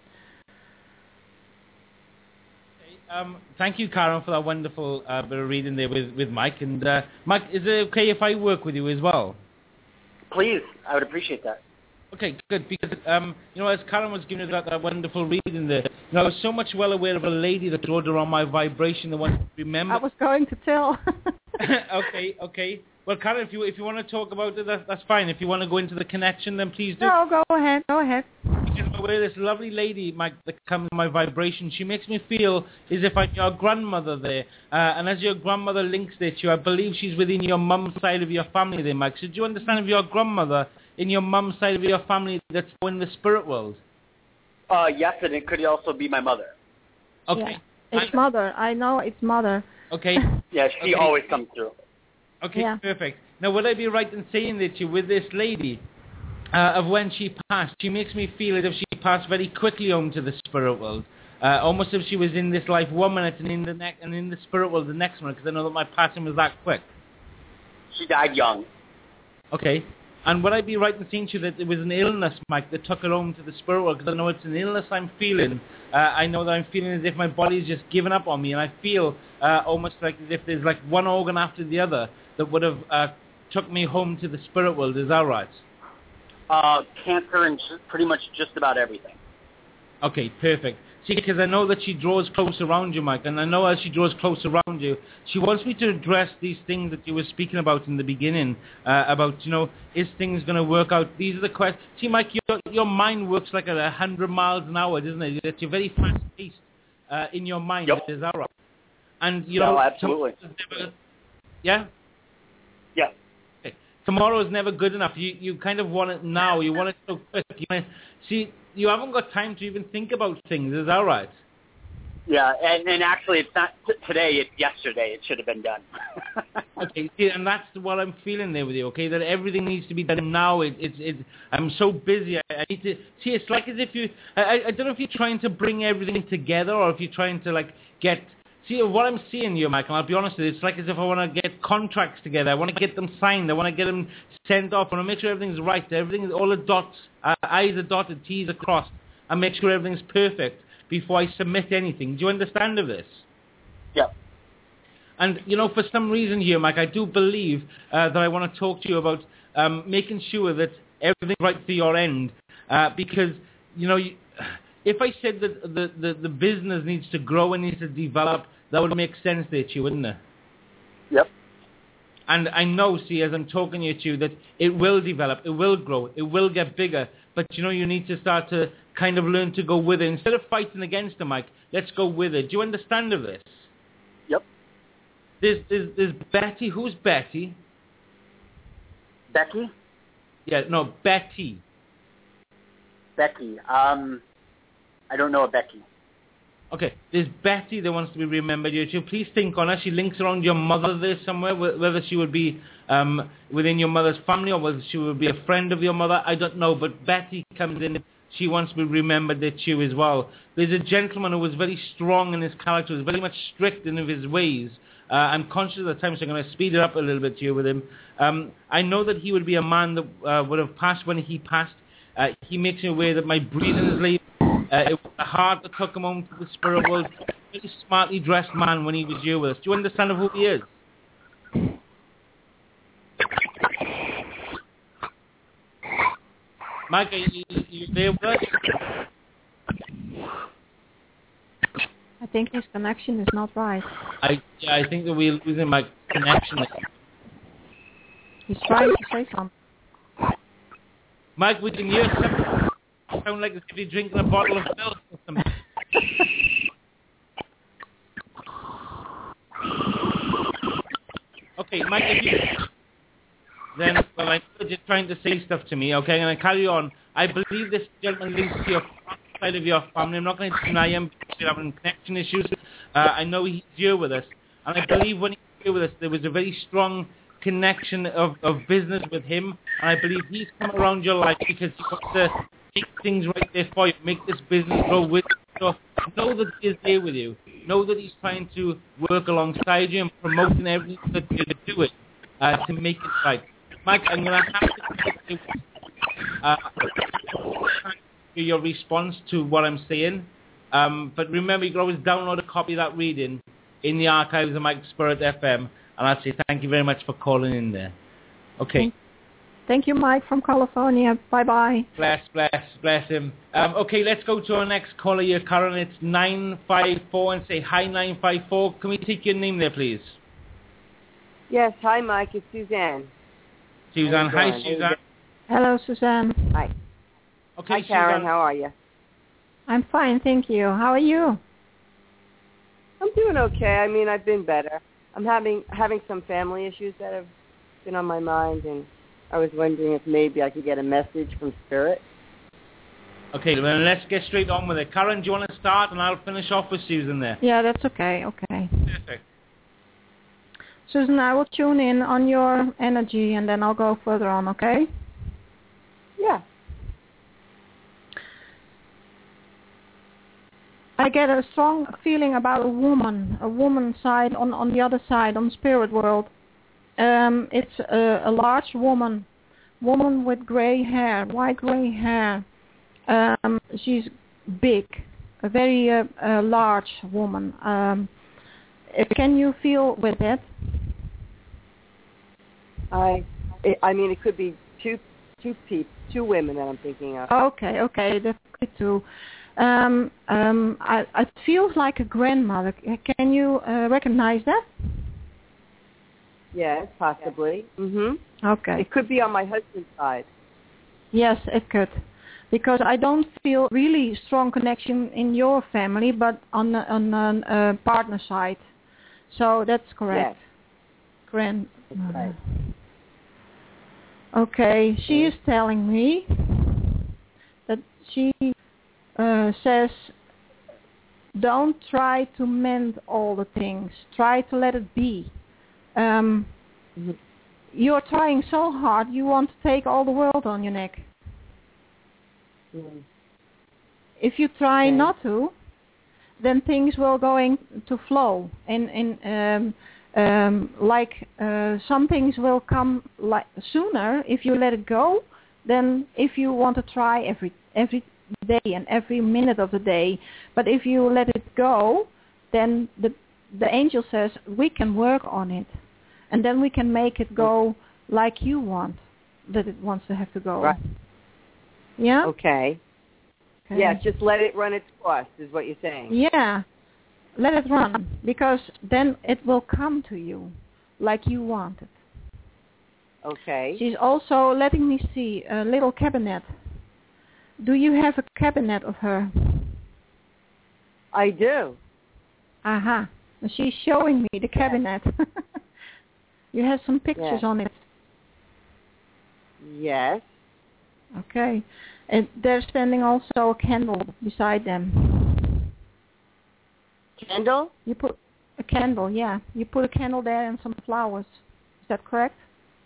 Um, thank you, Karen, for that wonderful uh, bit of reading there with, with Mike. And uh, Mike, is it okay if I work with you as well? Please, I would appreciate that. Okay, good, because, um, you know, as Karen was giving us that, that wonderful reading there, you know, I was so much well aware of a lady that rode around my vibration that wanted to remember. I was going to tell. okay, okay. Well, Karen, if you if you want to talk about it, that, that's fine. If you want to go into the connection, then please do. No, go ahead, go ahead. Because I'm aware of this lovely lady, Mike, that comes in my vibration. She makes me feel as if I'm your grandmother there. Uh, and as your grandmother links there to you, I believe she's within your mum's side of your family there, Mike. So do you understand if your grandmother in your mum's side of your family that's in the spirit world? Uh, yes, and it could also be my mother. Okay. Yeah. It's mother. I know it's mother. Okay. Yeah, she okay. always comes through. Okay, yeah. Perfect. Now, would I be right in saying that you, with this lady, uh, of when she passed, she makes me feel as if she passed very quickly home to the spirit world, uh, almost as if she was in this life one minute and in the next, and in the spirit world the next minute, because I know that my passing was that quick. She died young. Okay. And would I be right in saying to you that it was an illness, Mike, that took her home to the spirit world? Because I know it's an illness I'm feeling. Uh, I know that I'm feeling as if my body's just given up on me, and I feel uh, almost like as if there's like one organ after the other that would have uh, took me home to the spirit world. Is that right? Uh, cancer and pretty much just about everything. Okay, perfect. See, because I know that she draws close around you, Mike, and I know as she draws close around you, she wants me to address these things that you were speaking about in the beginning, uh, about, you know, is things going to work out? These are the questions. See, Mike, your, your mind works like at one hundred miles an hour, doesn't it? It's you're very fast-paced uh, in your mind. Yep. Is that right? And, you No, know, absolutely. Never, yeah? Yeah. Okay. Tomorrow is never good enough. You you kind of want it now. You want it so quick. You want, see, you haven't got time to even think about things. Is that right? Yeah, and, and actually, it's not t- today. It's yesterday. It should have been done. Okay, see, and that's what I'm feeling there with you. Okay, that everything needs to be done now. It, it's it, I'm so busy. I, I need to see. It's like as if you. I, I don't know if you're trying to bring everything together or if you're trying to like get. See, what I'm seeing here, Michael, I'll be honest with you, it's like as if I want to get contracts together. I want to get them signed. I want to get them sent off. I want to make sure everything's right. Everything, all the dots, uh, I's are dotted, T's are crossed. and make sure everything's perfect before I submit anything. Do you understand of this? Yeah. And, you know, for some reason here, Mike, I do believe uh, that I want to talk to you about um, making sure that everything's right to your end. Uh, because, you know, you, if I said that the, the, the business needs to grow and needs to develop, that would make sense there to you, wouldn't it? Yep. And I know, see, as I'm talking to you, that it will develop, it will grow, it will get bigger. But, you know, you need to start to kind of learn to go with it. Instead of fighting against it, Mike, let's go with it. Do you understand of this? Yep. There's, there's, there's Betty. Who's Betty? Becky? Yeah, no, Betty. Becky. Um, I don't know a Becky. Okay, there's Betty that wants to be remembered here too. Please think on her. She links around your mother there somewhere, whether she would be um, within your mother's family or whether she would be a friend of your mother. I don't know, but Betty comes in. She wants to be remembered there too as well. There's a gentleman who was very strong in his character, was very much strict in his ways. Uh, I'm conscious of the time, so I'm going to speed it up a little bit here with him. Um, I know that he would be a man that uh, would have passed when he passed. Uh, he makes me aware that my breathing is late. Uh, it was hard to took him home to the spirit world. A very smartly dressed man when he was here with us. Do you understand of who he is? Mike, are you, you there with us? I think his connection is not right. I yeah, I think that we're losing my connection. He's trying to say something. Mike, we can hear something. Sound like as if you're drinking a bottle of milk or something. Okay, Mike, if you... Then, well, I know you're just trying to say stuff to me, okay? I'm going to carry on. I believe this gentleman links to your side of your family. I'm not going to deny him because we're having connection issues. Uh, I know he's here with us. And I believe when he was here with us, there was a very strong connection of, of business with him. And I believe he's come around your life because he wants to make things right there for you, make this business grow with you. So know that he is there with you. Know that he's trying to work alongside you and promoting everything that you're doing uh, to make it right. Mike, I'm going to have to uh, give your response to what I'm saying. Um, but remember, you can always download a copy of that reading in the archives of Mike Spirit F M. And I'd say thank you very much for calling in there. Okay. Thank you, Mike from California. Bye-bye. Bless, bless, bless him. Um, okay, let's go to our next caller here, Karen. It's nine five four and say hi, nine five four. Can we take your name there, please? Yes, hi, Mike. It's Suzanne. Suzanne. Hi, Suzanne. Hello, Suzanne. Hi. Okay, hi, Karen. Suzanne. How are you? I'm fine, thank you. How are you? I'm doing okay. I mean, I've been better. I'm having having some family issues that have been on my mind, and I was wondering if maybe I could get a message from Spirit. Okay, well, let's get straight on with it. Karen, do you want to start, and I'll finish off with Susan there? Yeah, that's okay. Okay. Perfect. Susan, I will tune in on your energy, and then I'll go further on, okay? Yeah. I get a strong feeling about a woman, a woman side on, on the other side, on the spirit world. Um, it's a, a large woman, woman with gray hair, white gray hair. Um, she's big, a very uh, uh, large woman. Um, can you feel with it? I, I mean, it could be two, two people, two women that I'm thinking of. Okay, okay, that's good too. Um, um, I, it feels like a grandmother. Can you uh, recognize that? Yes, possibly. Mhm. Okay. It could be on my husband's side. Yes, it could, because I don't feel really strong connection in your family, but on the, on the uh, partner side. So that's correct. Yes. Grand. That's right. Okay, she is telling me that she uh, says, don't try to mend all the things. Try to let it be. Um, mm-hmm. You're trying so hard, you want to take all the world on your neck. Mm. If you try okay. not to, then things will going to flow. And, and um, um, like uh, some things will come like sooner if you let it go, than if you want to try every every day and every minute of the day. But if you let it go, then the the angel says we can work on it, and then we can make it go like you want that it wants to have to go. Right. Yeah? Okay. Okay. Yeah, just let it run its course is what you're saying. Yeah. Let it run, because then it will come to you like you want it. Okay. She's also letting me see a little cabinet. Do you have a cabinet of her? I do. Aha. Uh-huh. She's showing me the cabinet. You have some pictures yes. on it. Yes. Okay. And there's standing also a candle beside them. Candle? You put a candle, yeah. You put a candle there and some flowers. Is that correct?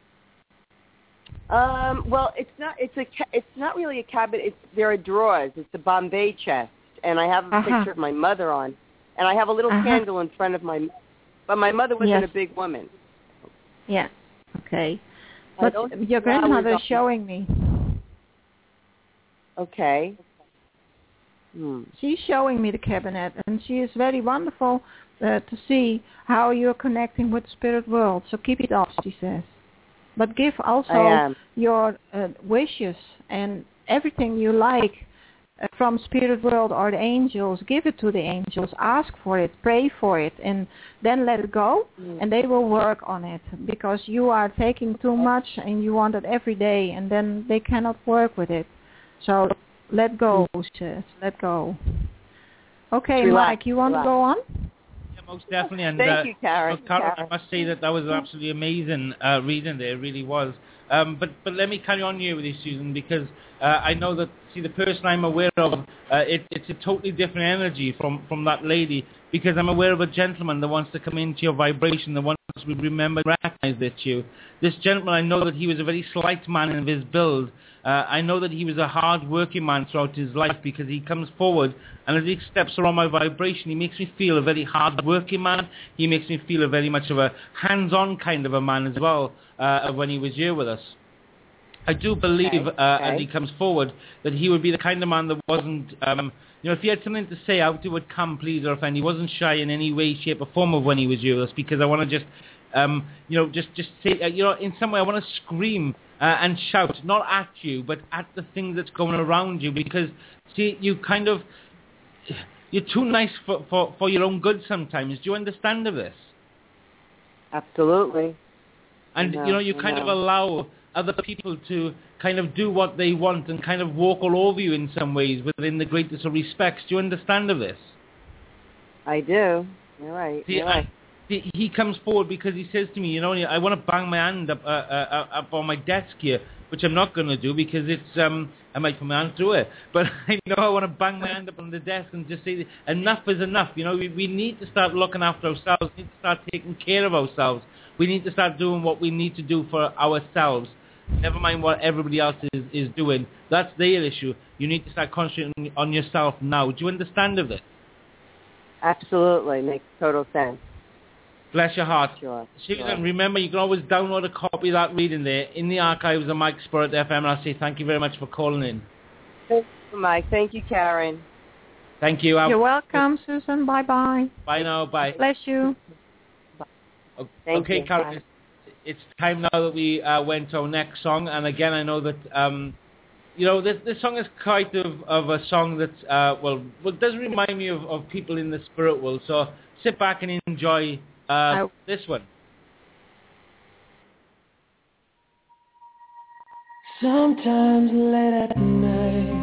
Um, well, it's not. It's a. Ca- it's not really a cabinet. It's there are drawers. It's a Bombay chest, and I have a uh-huh. picture of my mother on, and I have a little uh-huh. candle in front of my. But my mother wasn't yes. a big woman. Yeah. Okay. But your grandmother is showing me. Okay. Hmm. She's showing me the cabinet, and she is very wonderful uh, to see how you're connecting with the spirit world. So keep it up, she says. But give also your uh, wishes and everything you like uh, from spirit world or the angels. Give it to the angels. Ask for it. Pray for it. And then let it go. Mm. And they will work on it. Because you are taking too much and you want it every day. And then they cannot work with it. So let go, she says. Let go. Okay, relax, Mike, you want relax. to go on? Most definitely, and Thank uh, you, Karen. Karen, Karen. I must say that that was absolutely amazing uh, reading there, it really was. Um, but but let me carry on here with you, Susan, because uh, I know that, see, the person I'm aware of, uh, it, it's a totally different energy from, from that lady, because I'm aware of a gentleman that wants to come into your vibration, that wants to remember and recognize that you. This gentleman, I know that he was a very slight man in his build. Uh, I know that he was a hard-working man throughout his life, because he comes forward, and as he steps around my vibration, he makes me feel a very hard-working man. He makes me feel a very much of a hands-on kind of a man as well uh, when he was here with us. I do believe, okay. Uh, okay. as he comes forward, that he would be the kind of man that wasn't, um, you know, if he had something to say out, it would come, please, or offend. He wasn't shy in any way, shape, or form of when he was here with us, because I want to just, um, you know, just, just say, uh, you know, in some way I want to scream uh, and shout, not at you, but at the thing that's going around you, because, see, you kind of, you're too nice for, for, for your own good sometimes. Do you understand of this? Absolutely. And, know, you know, you kind know. of allow other people to kind of do what they want and kind of walk all over you in some ways within the greatest of respects. Do you understand of this? I do. You're right. See, You're right. I, see, he comes forward because he says to me, you know, I want to bang my hand up, uh, uh, up on my desk here, which I'm not going to do because it's, um, I might put my hand through it. But I know I want to bang my hand up on the desk and just say, enough is enough. You know, we, we need to start looking after ourselves. We need to start taking care of ourselves. We need to start doing what we need to do for ourselves. Never mind what everybody else is, is doing. That's their issue. You need to start concentrating on yourself now. Do you understand of this? Absolutely. Makes total sense. Bless your heart. Sure. Susan, sure. remember, you can always download a copy of that reading there in the archives of Mike Spirit F M, and I'll say thank you very much for calling in. Thank you, Mike. Thank you, Karen. Thank you. You're welcome, Susan. Bye-bye. Bye now. Bye. Bless you. Thank okay, you. Karen, it's, it's time now that we uh, went to our next song, and again, I know that, um, you know, this, this song is quite of, of a song that, uh, well, well, does remind me of, of people in the spirit world, so sit back and enjoy uh, oh. this one. Sometimes late at night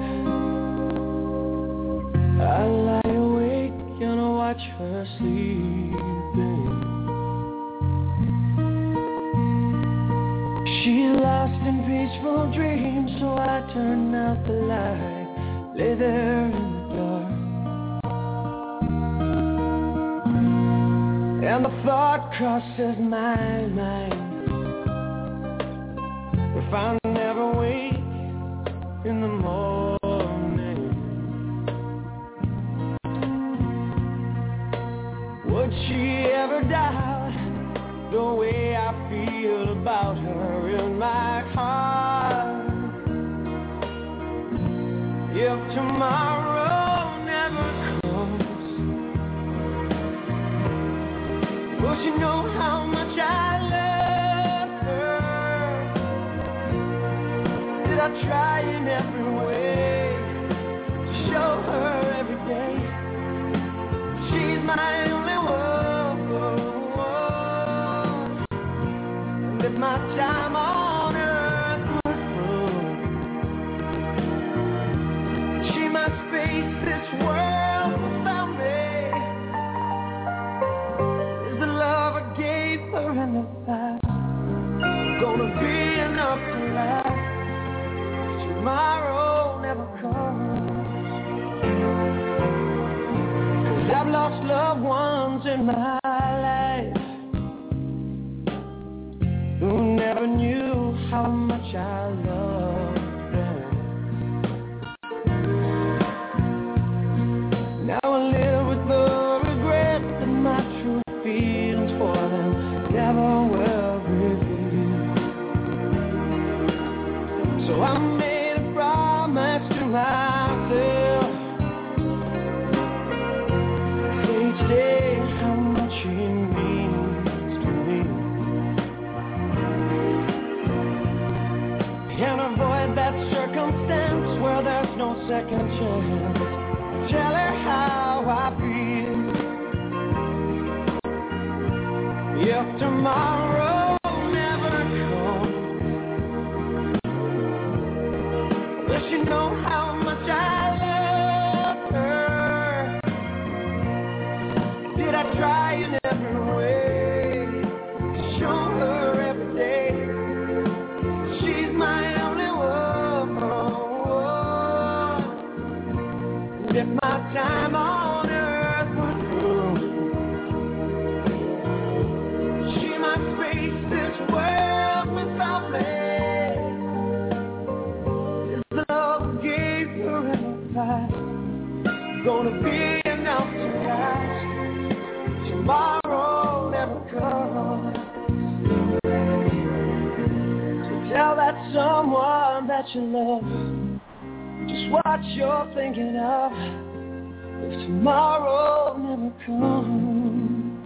I lie awake and watch her sleeping. She's lost in peaceful dreams, so I turn out the light, lay there in the dark, and the thought crosses my mind, if I never wake in the morning, would she ever doubt the way I feel about her in my heart? If If tomorrow never comes, will she know how much I love her? Did I try in every way to show her every day she's my only one? And if my time on earth was through, she must face this world without me. Is the love I gave her in the past gonna be enough to last? Tomorrow never comes. 'Cause I've lost loved ones in my life who never knew how much I loved them. Now I live with the regret that my true feelings for them never will reveal. So I made a promise to myself each day how much he means to me, and avoid that circumstance where there's no second chance. Tell her how I feel. If tomorrow never comes, will she know how much I love her? Did I try in every way to show her every day she's my only one? And if my time on earth was through, she might face this world without me. Is the love I gave her in the past gonna be enough to last? Tomorrow never comes. So tell that someone that you love just what you're thinking of. If tomorrow never comes.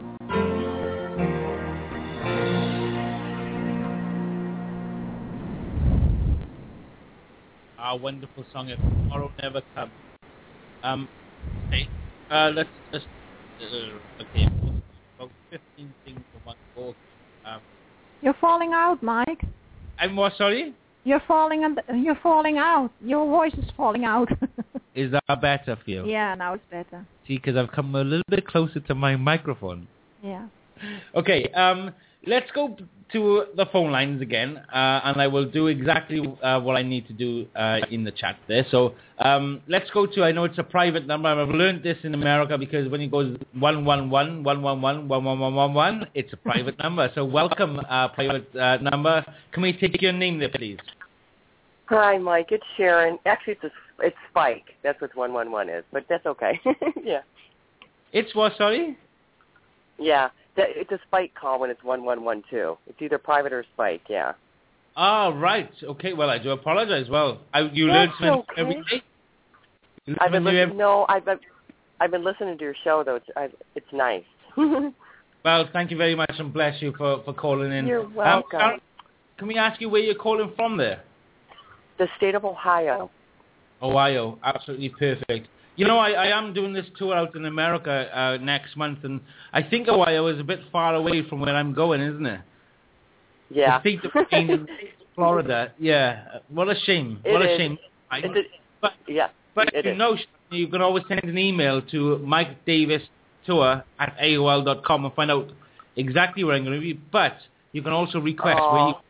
Our wonderful song, If Tomorrow Never Comes. Um, okay, uh, let's just, uh, okay, about fifteen things for one book. Um, You're falling out, Mike. I'm more sorry? You're falling and you're falling out. Your voice is falling out. Is that better for you? Yeah, now it's better. See, because I've come a little bit closer to my microphone. Yeah. Okay, um, let's go to the phone lines again, uh, and I will do exactly uh, what I need to do uh, in the chat there. So um, let's go to, I know it's a private number, I've learned this in America because when it goes one one one, one one one, one one one one one, it's a private number. So welcome, uh, private uh, number. Can we take your name there, please? Hi, Mike. It's Sharon. Actually, it's a, it's Spike. That's what one one one is, but that's okay. Yeah. It's what, sorry? Yeah. It's a Spike call when it's one one one two. It's either private or Spike, yeah. Ah, right. Okay, well, I do apologize. Well, I, you That's learn something okay. every day? You I've been learn listening, every- no, I've been, I've been listening to your show, though. It's, I, it's nice. Well, thank you very much, and bless you for, for calling in. You're Um, welcome. Sharon, can we ask you where you're calling from there? The state of Ohio. Ohio, absolutely perfect. You know, I, I am doing this tour out in America uh, next month, and I think Ohio is a bit far away from where I'm going, isn't it? Yeah. The state of Maine and Florida, yeah. What a shame. It what a is. shame. I, It's a, but yeah, but it you is. know, you can always send an email to Mike Davis Tour at A O L dot com and find out exactly where I'm going to be. But you can also request Aww. where you...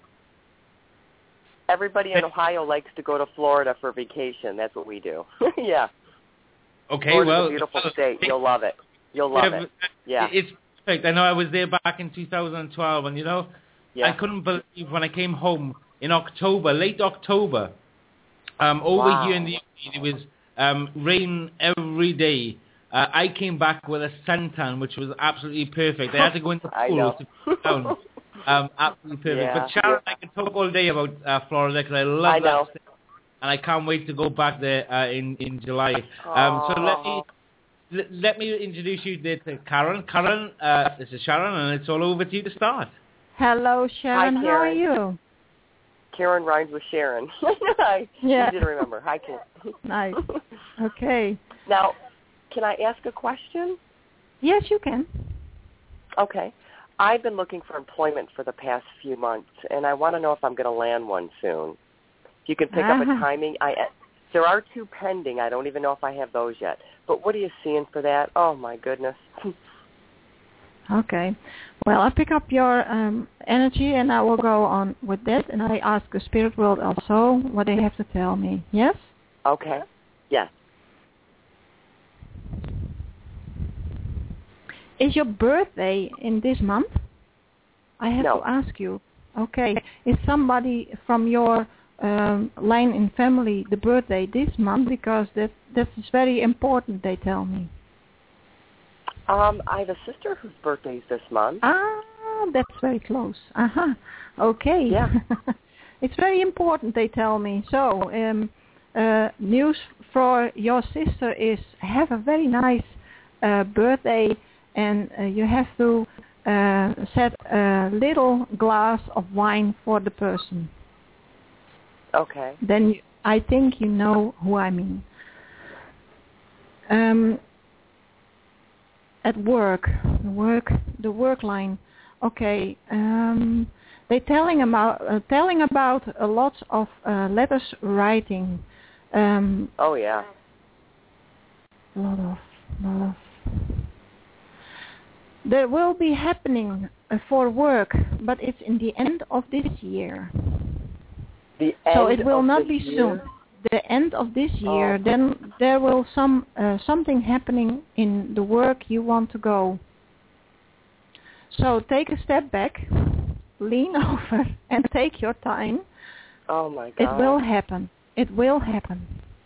Everybody in Ohio likes to go to Florida for vacation. That's what we do. Yeah. Okay, Florida's well... a beautiful well, state. You'll love it. You'll love yeah, it. Yeah. It's perfect. I know I was there back in two thousand twelve, and you know, Yeah. I couldn't believe when I came home in October, late October, um, over Wow. here in the U K, it was um, rain every day. Uh, I came back with a suntan, which was absolutely perfect. I had to go into I pool know. to cool down. Um, absolutely perfect. Yeah. But Sharon, I could talk all day about uh, Florida because I love I that know. state. and I can't wait to go back there uh, in in July. Um, so let me let, let me introduce you there to Karen. Karen, uh, this is Sharon, and it's all over to you to start. Hello, Sharon. Hi, How are Karen. you? Karen rhymes with Sharon. Yeah. Easy to remember. Hi, Karen. Nice. Okay. Now, can I ask a question? Yes, you can. Okay. I've been looking for employment for the past few months, and I want to know if I'm going to land one soon. If you can pick Uh-huh. up a timing. I There are two pending. I don't even know if I have those yet. But what are you seeing for that? Oh, my goodness. Okay. Well, I pick up your um, energy, and I will go on with that, and I ask the spirit world also what they have to tell me. Yes? Okay. Yes. Is your birthday in this month? I have No. to ask you. Okay. Is somebody from your um, line in family the birthday this month? Because that that is very important, they tell me. Um, I have a sister whose birthday is this month. Ah, that's very close. Uh-huh. Okay. Yeah. It's very important, they tell me. So, um, uh, news for your sister is have a very nice uh, birthday, and uh, you have to uh, set a little glass of wine for the person. Okay. Then you, I think you know who I mean. Um, at work, the work, the work line. Okay. Um, they're telling about uh, telling about a lot of uh, letters writing. Um, Oh, yeah. a lot of, lot of. There will be happening uh, for work, but it's in the end of this year. The end So it will of not this be year? soon. The end of this year, Oh. then there will some uh, something happening in the work you want to go. So take a step back, lean over, and take your time. Oh, my God. It will happen. It will happen.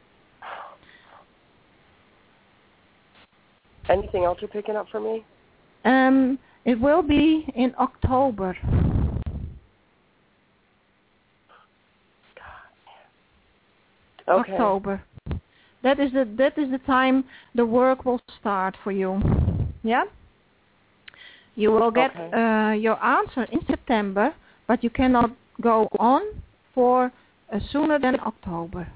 Anything else you're picking up for me? Um, it will be in October. Okay. October. That is the that is the time the work will start for you. Yeah. You will get Okay. uh, your answer in September, but you cannot go on for uh, sooner than October.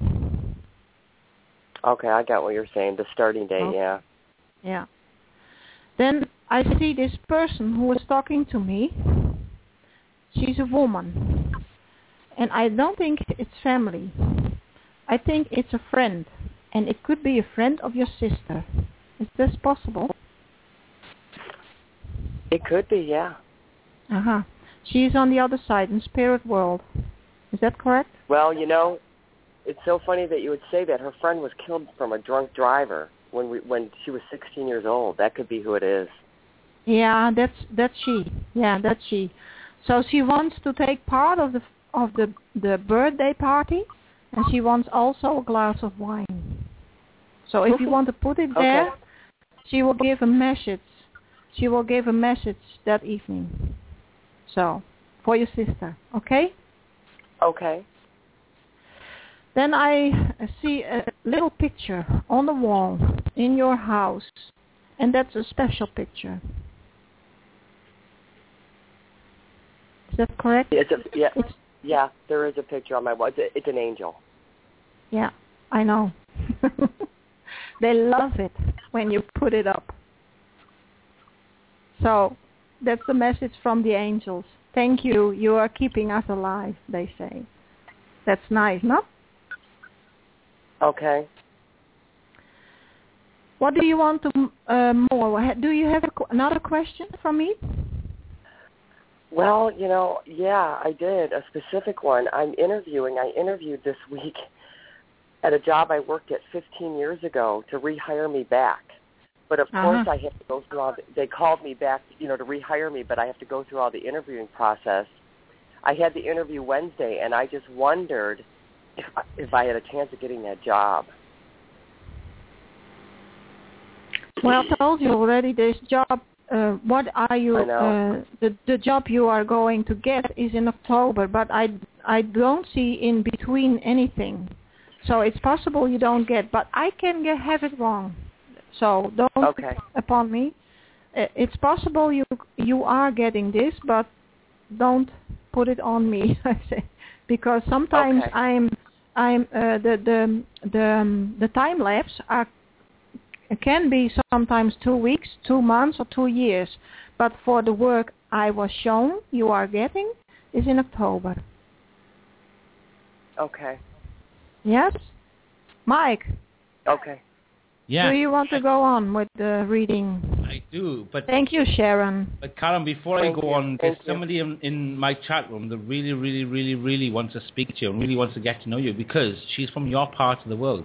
Okay, I got what you're saying. The starting date, Okay. yeah. Yeah. Then I see this person who was talking to me. She's a woman. And I don't think it's family. I think it's a friend. And it could be a friend of your sister. Is this possible? It could be, yeah. Uh-huh. She's on the other side in spirit world. Is that correct? Well, you know, it's so funny that you would say that. Her friend was killed from a drunk driver when we when she was sixteen years old. That could be who it is. Yeah, that's that's she. Yeah, that's she. So she wants to take part of the of the the birthday party, and she wants also a glass of wine. So if you want to put it there, Okay. she will give a message. She will give a message that evening. So, for your sister, okay? Okay. Then I see a little picture on the wall in your house, and that's a special picture. Is that correct? It's a, yeah, It's, yeah, there is a picture on my wall. It's, a, it's an angel. yeah, I know. They love it when you put it up. So, that's the message from the angels. Thank you, you are keeping us alive, they say. That's nice, no? Okay. What do you want to uh, more? Do you have a, another question from me? Well, you know, yeah, I did, a specific one. I'm interviewing. I interviewed this week at a job I worked at fifteen years ago to rehire me back. But, of Uh-huh. course, I have to go through all the, they called me back, you know, to rehire me, but I have to go through all the interviewing process. I had the interview Wednesday, and I just wondered if, if I had a chance of getting that job. Well, I told you already this job, uh, what are you, I know. uh, the, the job you are going to get is in October, but I, I don't see in between anything. So it's possible you don't get, but I can get, have it wrong. So don't Okay. put it upon me. Uh, It's possible you you are getting this, but don't put it on me. I say, because sometimes Okay. I'm I'm uh, the the the um, the time lapse are can be sometimes two weeks, two months, or two years. But for the work I was shown you are getting is in October. Okay. Yes, Mike. Okay. Yeah, Do you want to go on with the reading? I do. But Thank you, Sharon. But Karen, before Thank I go you. on, there's Thank you. somebody in, in my chat room that really, really, really, really wants to speak to you and really wants to get to know you because she's from your part of the world.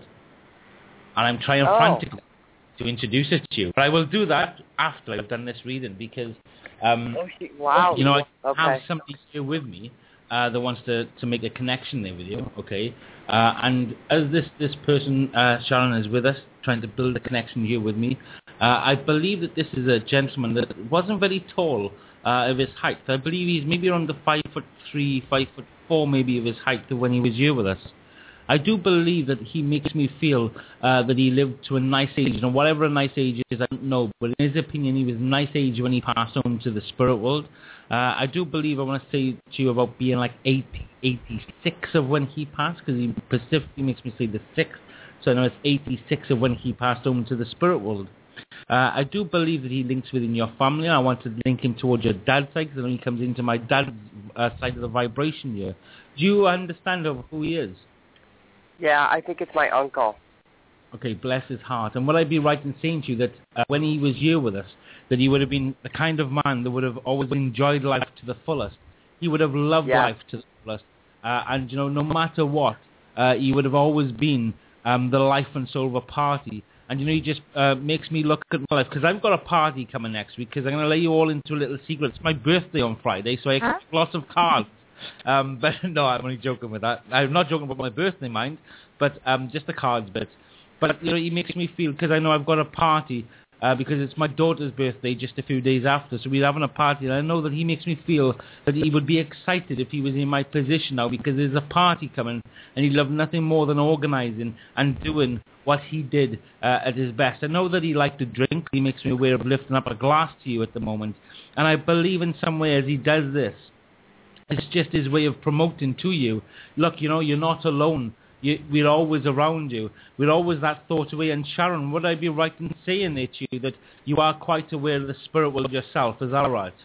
And I'm trying Oh. frantically to introduce her to you. But I will do that after I've done this reading because, um, Oh, she, wow. you know, I Okay. have somebody here with me uh, that wants to, to make a connection there with you, okay? Uh, and as this, this person, uh, Sharon, is with us, trying to build a connection here with me, uh, I believe that this is a gentleman that wasn't very tall uh, of his height. I believe he's maybe around the five foot three, five foot four maybe of his height when he was here with us. I do believe that he makes me feel uh, that he lived to a nice age. And whatever a nice age is, I don't know. But in his opinion, he was a nice age when he passed on to the spirit world. Uh, I do believe I want to say to you about being like eighty, eighty-six of when he passed, because he specifically makes me say the sixth. So I know it's eighty-six of when he passed on to the spirit world. Uh, I do believe that he links within your family. I want to link him towards your dad's side, because I know he comes into my dad's uh, side of the vibration here. Do you understand of who he is? Yeah, I think it's my uncle. Okay, bless his heart. And would I be right in saying to you that uh, when he was here with us, that he would have been the kind of man that would have always enjoyed life to the fullest? He would have loved Yeah. life to the fullest. Uh, and, you know, no matter what, uh, he would have always been um, the life and soul of a party. And, you know, he just uh, makes me look at my life. Because I've got a party coming next week, because I'm going to let you all into a little secret. It's my birthday on Friday, so I expect Huh? lots of cards. Um, but no, I'm only joking with that. I'm not joking about my birthday, mind, but um, just the cards bit. But, you know, he makes me feel, because I know I've got a party, uh, because it's my daughter's birthday just a few days after, so we're having a party, and I know that he makes me feel that he would be excited if he was in my position now, because there's a party coming, and he'd love nothing more than organising and doing what he did uh, at his best. I know that he liked to drink. He makes me aware of lifting up a glass to you at the moment, and I believe in some way as he does this, it's just his way of promoting to you, look, you know, you're not alone. You, we're always around you. We're always that thought away. And Sharon, would I be right in saying it to you that you are quite aware of the spirit world yourself? Is that right?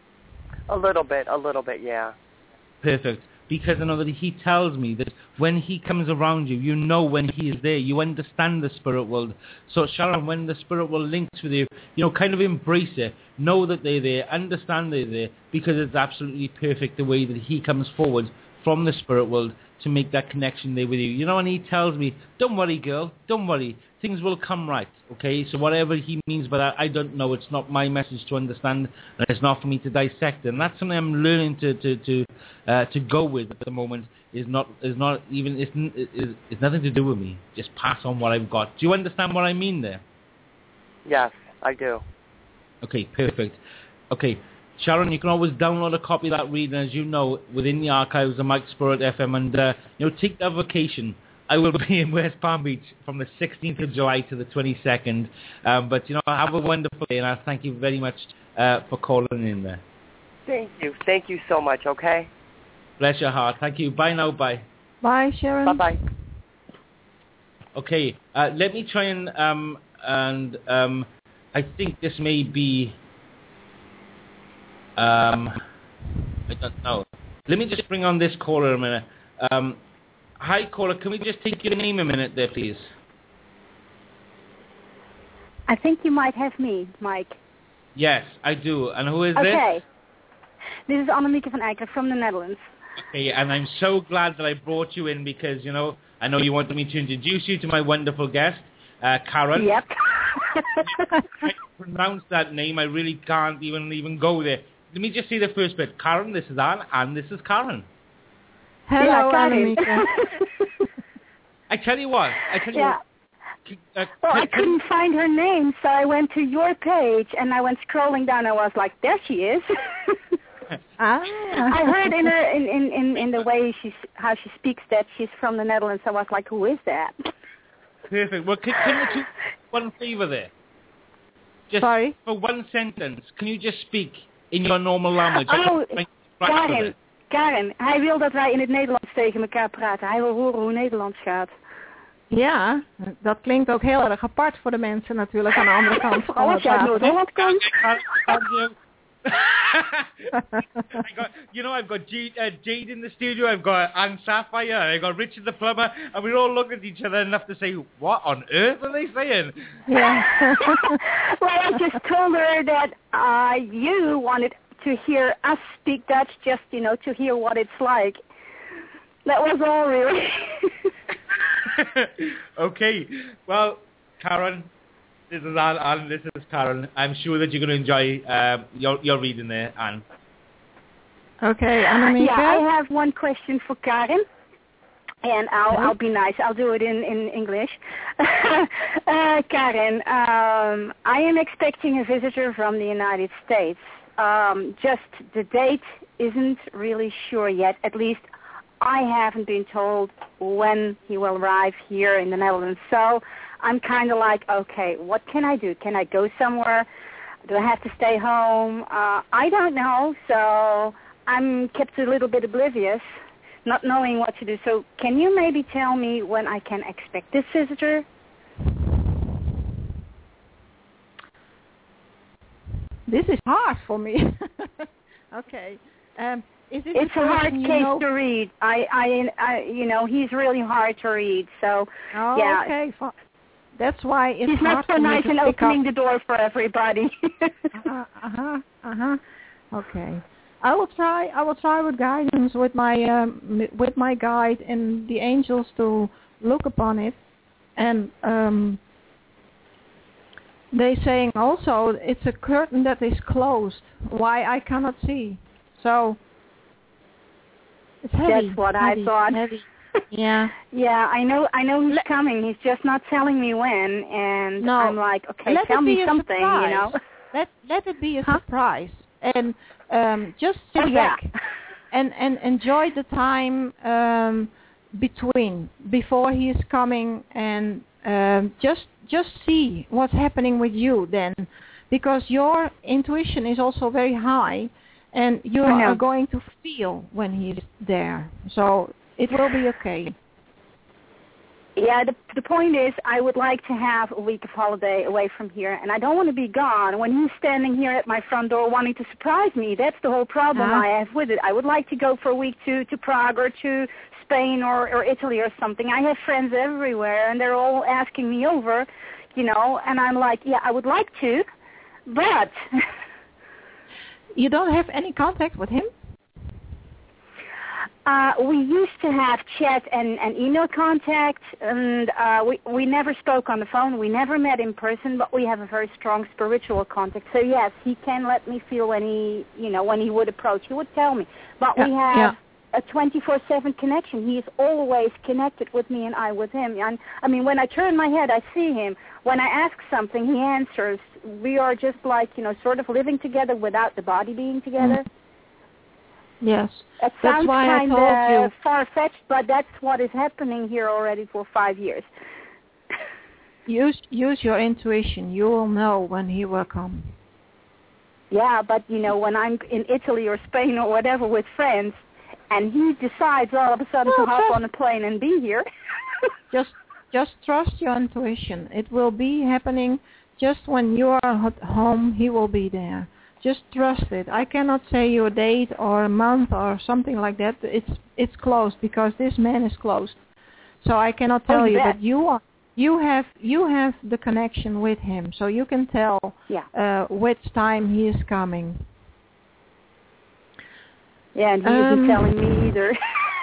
A little bit, a little bit, yeah. Perfect. Because I know that he tells me that when he comes around you, you know when he is there. You understand the spirit world. So Sharon, when the spirit world links with you, you know, kind of embrace it. Know that they're there. Understand they're there. Because it's absolutely perfect the way that he comes forward from the spirit world to make that connection there with you. You know, and he tells me, don't worry, girl, don't worry. Things will come right, okay? So whatever he means by that, I don't know. It's not my message to understand, and it's not for me to dissect it. And that's something I'm learning to to to, uh, to go with at the moment. Is not is not even it's, it's it's nothing to do with me. Just pass on what I've got. Do you understand what I mean there? Yes, I do. Okay, perfect. Okay. Sharon, you can always download a copy of that reading, as you know, within the archives of Mike Spirit F M, and uh, you know, take that vacation. I will be in West Palm Beach from the sixteenth of July to the twenty-second. Um, but you know, have a wonderful day, and I thank you very much uh, for calling in there. Thank you. Thank you so much, okay? Bless your heart. Thank you. Bye now. Bye. Bye, Sharon. Bye-bye. Okay, uh, let me try and, um, and um, I think this may be, um, I don't know. Let me just bring on this caller a minute. Um, hi, caller, can we just take your name a minute there, please? I think you might have me, Mike. Yes, I do. And who is Okay. this? This is Annemieke van Eyck from the Netherlands. Okay, and I'm so glad that I brought you in because, you know, I know you wanted me to introduce you to my wonderful guest, uh, Karen. Yep. I pronounce that name. I really can't even even go there. Let me just say the first bit. Karen, this is Anne, and this is Karen. Hello, yeah, Karin. Annemieke. I tell you what. I tell you yeah. what. Uh, Well, can, I couldn't find her name, so I went to your page, and I went scrolling down. I was like, there she is. Ah. I heard in her in, in, in, in the way she's how she speaks that she's from the Netherlands. I was like, who is that? Perfect. Well, can, can you do one favour there? Just Sorry? For one sentence, can you just speak in your normal language? Oh, Karen, Karen, Karen, hij wil dat wij in het Nederlands tegen elkaar praten. Hij wil horen hoe Nederlands gaat. Ja, dat klinkt ook heel erg apart voor de mensen natuurlijk aan de andere kant van Vooral als het jij uit water. Noord-Holland komt. I got, you know, I've got Jade, uh, Jade in the studio, I've got Anne Sapphire, I've got Richard the Plumber, and we all look at each other and have to say, what on earth are they saying? Yeah. Well, I just told her that uh, you wanted to hear us speak Dutch, just, you know, to hear what it's like. That was all, really. Okay, well, Karen, this is Anne, Anne, this is Karen. I'm sure that you're going to enjoy um, your your reading there, Anne. Okay, Annemieke? Yeah, I have one question for Karen. And I'll, Okay. I'll be nice. I'll do it in, in English. uh, Karen, um, I am expecting a visitor from the United States. Um, just the date isn't really sure yet. At least I haven't been told when he will arrive here in the Netherlands. So I'm kind of like, okay, what can I do? Can I go somewhere? Do I have to stay home? Uh, I don't know. So I'm kept a little bit oblivious, not knowing what to do. So can you maybe tell me when I can expect this visitor? This is hard for me. Okay. Um, is it It's the a hard person you case know? to read. I, I, I, you know, he's really hard to read. So Oh, yeah, okay. fi- That's why it's he's hard not so for me nice to in pick opening up. the door for everybody. Uh-huh, uh-huh, uh-huh. Okay. I will try. I will try with guidance with my um, m- with my guide and the angels to look upon it, and um, they saying also it's a curtain that is closed. Why I cannot see. So it's heavy. That's what heavy, I thought. Heavy. Yeah. Yeah, I know. I know he's coming. He's just not telling me when, and No. I'm like, okay, Let tell it be me a something, surprise. you know. Let let it be a Huh? surprise, and um, just sit Oh, yeah. back and and enjoy the time um, between before he is coming, and um, just just see what's happening with you then, because your intuition is also very high, and you I know. are going to feel when he's there. So it will be okay. Yeah, the the point is, I would like to have a week of holiday away from here, and I don't want to be gone when he's standing here at my front door wanting to surprise me. That's the whole problem Uh-huh. I have with it. I would like to go for a week to, to Prague or to Spain or, or Italy or something. I have friends everywhere, and they're all asking me over, you know, and I'm like, yeah, I would like to, but... You don't have any contact with him? Uh, we used to have chat and, and email contact, and uh, we we never spoke on the phone. We never met in person, but we have a very strong spiritual contact. So yes, he can let me feel when he, you know, when he would approach. He would tell me. But Yeah, we have yeah. a twenty-four seven connection. He is always connected with me, and I with him. And I mean, when I turn my head, I see him. When I ask something, he answers. We are just like, you know, sort of living together without the body being together. Mm. Yes. It That's sounds why I kind told you. of far-fetched, but that's what is happening here already for five years. Use use your intuition. You will know when he will come. Yeah, but, you know, when I'm in Italy or Spain or whatever with friends, and he decides all of a sudden Well, to hop just- on a plane and be here. Just just trust your intuition. It will be happening just when you are at home. He will be there. Just trust it. I cannot say you a date or a month or something like that. It's it's closed because this man is closed. So I cannot tell Oh, you you, bet. but you are you have you have the connection with him, so you can tell Yeah. uh, which time he is coming. Yeah, and he Um, isn't telling me either.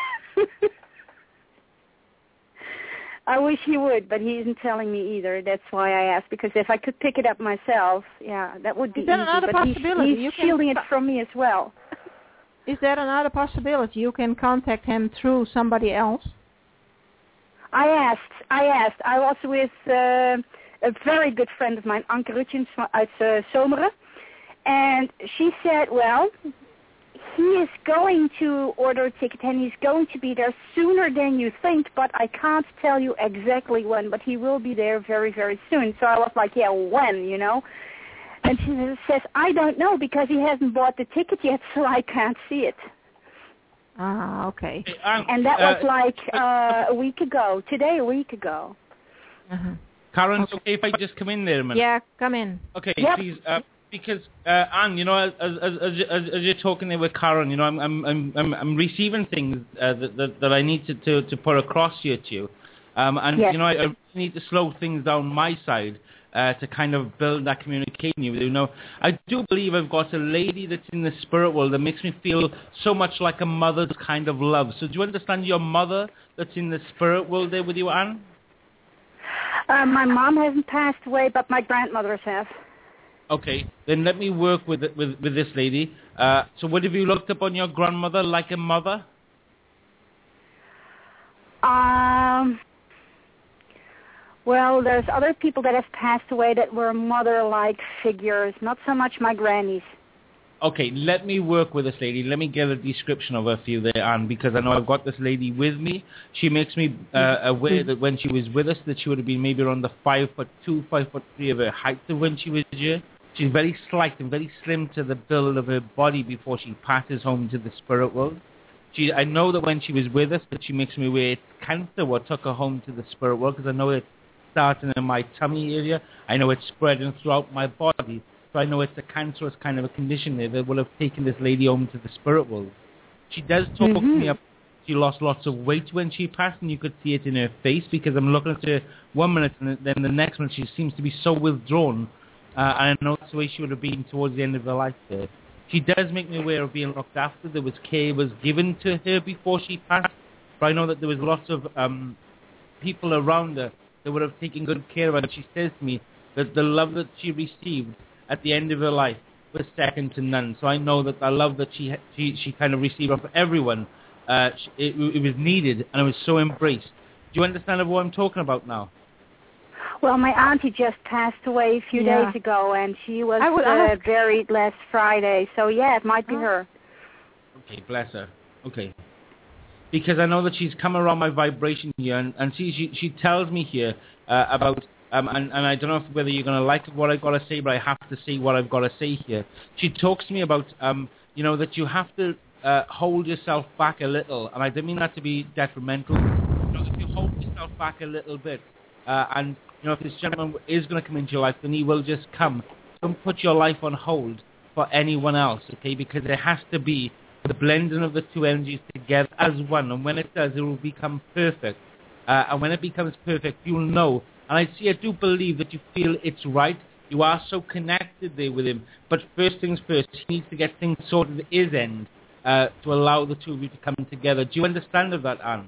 I wish he would, but he isn't telling me either. That's why I asked, because if I could pick it up myself, yeah, that would be Is that easy. another but he's, possibility? he's You can- shielding it from me as well. Is there another possibility? You can contact him through somebody else. I asked, I asked. I was with uh, a very good friend of mine, Anke Rutjens uit uh, Zomeren. And she said, well, he is going to order a ticket and he's going to be there sooner than you think, but I can't tell you exactly when, but he will be there very, very soon. So I was like, yeah, when, you know? And she says, I don't know because he hasn't bought the ticket yet, so I can't see it. Ah, okay. Hey, um, And that was uh, like uh, a week ago. Today, a week ago. Uh-huh. Karen, it's okay if I just come in there a minute? Yeah, come in. Okay, Yep. please. Uh, because uh, Anne, you know, as, as as as as you're talking there with Karen, you know, I'm I'm I'm I'm, I'm receiving things uh, that, that that I need to, to, to put across here to you, um, and Yes. you know, I, I need to slow things down my side uh, to kind of build that communication with you. You know, I do believe I've got a lady that's in the spirit world that makes me feel so much like a mother's kind of love. So do you understand your mother that's in the spirit world there with you, Anne? Uh, my mom hasn't passed away, but my grandmothers have. Okay, then let me work with it, with with this lady. Uh, so what have you looked up on your grandmother like a mother? Um. Well, there's other people that have passed away that were mother-like figures, not so much my grannies. Okay, let me work with this lady. Let me get a description of her for you there, Anne, because I know I've got this lady with me. She makes me uh, aware that when she was with us, that she would have been maybe around the five foot two, five foot three of her height of when she was here. She's very slight and very slim to the build of her body before she passes home to the spirit world. She, I know that when she was with us, that she makes me aware it's cancer what took her home to the spirit world, because I know it's starting in my tummy area. I know it's spreading throughout my body. So I know it's a cancerous kind of a condition there that will have taken this lady home to the spirit world. She does talk Mm-hmm. to me about she lost lots of weight when she passed, and you could see it in her face, because I'm looking at her one minute and then the next minute she seems to be so withdrawn. Uh, and I know that's the way she would have been towards the end of her life there. She does make me aware of being looked after. There was care was given to her before she passed, but I know that there was lots of um, people around her that would have taken good care of her. And she says to me that the love that she received at the end of her life was second to none. So I know that the love that she she, she kind of received from everyone, uh, it, it was needed and it was so embraced. Do you understand what I'm talking about now? Well, my auntie just passed away a few Yeah. days ago, and she was I would uh, ask- buried last Friday. So, yeah, it might be Oh. her. Okay, bless her. Okay. Because I know that she's come around my vibration here, and, and she, she she tells me here uh, about, um, and, and I don't know if, whether you're going to like what I've got to say, but I have to say what I've got to say here. She talks to me about, um, you know, that you have to uh, hold yourself back a little, and I don't mean that to be detrimental. You know, if you hold yourself back a little bit, uh, and, you know, if this gentleman is going to come into your life, then he will just come. Don't put your life on hold for anyone else, okay, because there has to be the blending of the two energies together as one, and when it does, it will become perfect. Uh, and when it becomes perfect, you'll know. And I see, I do believe that you feel it's right. You are so connected there with him. But first things first, he needs to get things sorted at his end uh, to allow the two of you to come together. Do you understand of that, Anne?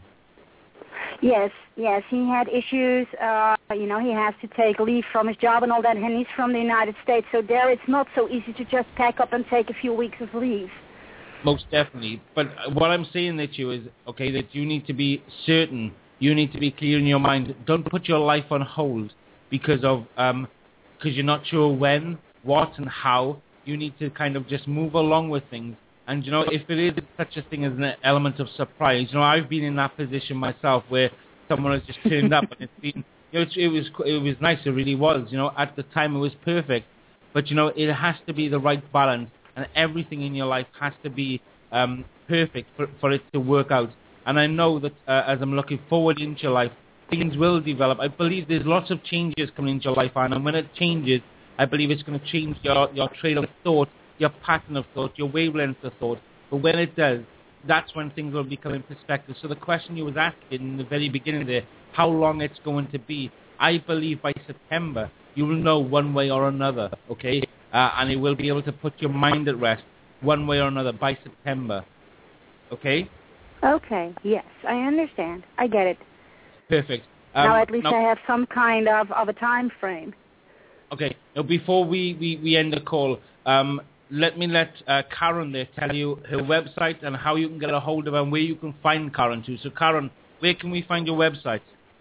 Yes, yes, he had issues. Uh, you know, he has to take leave from his job and all that, and he's from the United States, so there it's not so easy to just pack up and take a few weeks of leave. Most definitely. But what I'm saying to you is, okay, that you need to be certain, you need to be clear in your mind. Don't put your life on hold because of, um, because you're not sure when, what, and how. You need to kind of just move along with things. And, you know, if it is such a thing as an element of surprise, you know, I've been in that position myself where someone has just turned up and it's been, you know, it was, it was nice, it really was, you know, at the time it was perfect. But, you know, it has to be the right balance, and everything in your life has to be um, perfect for, for it to work out. And I know that uh, as I'm looking forward into your life, things will develop. I believe there's lots of changes coming into your life, Anne, and when it changes, I believe it's going to change your, your trail of thought, your pattern of thought, your wavelength of thought. But when it does, that's when things will become in perspective. So the question you was asking in the very beginning there, how long it's going to be, I believe by September you will know one way or another, okay? Uh, and it will be able to put your mind at rest one way or another by September, okay? Okay, yes, I understand. I get it. Perfect. Um, now at least now, I have some kind of, of a time frame. Okay, now before we, we, we end the call, um, let me let uh, Karen there tell you her website and how you can get a hold of her and where you can find Karen too. So Karen, where can we find your website?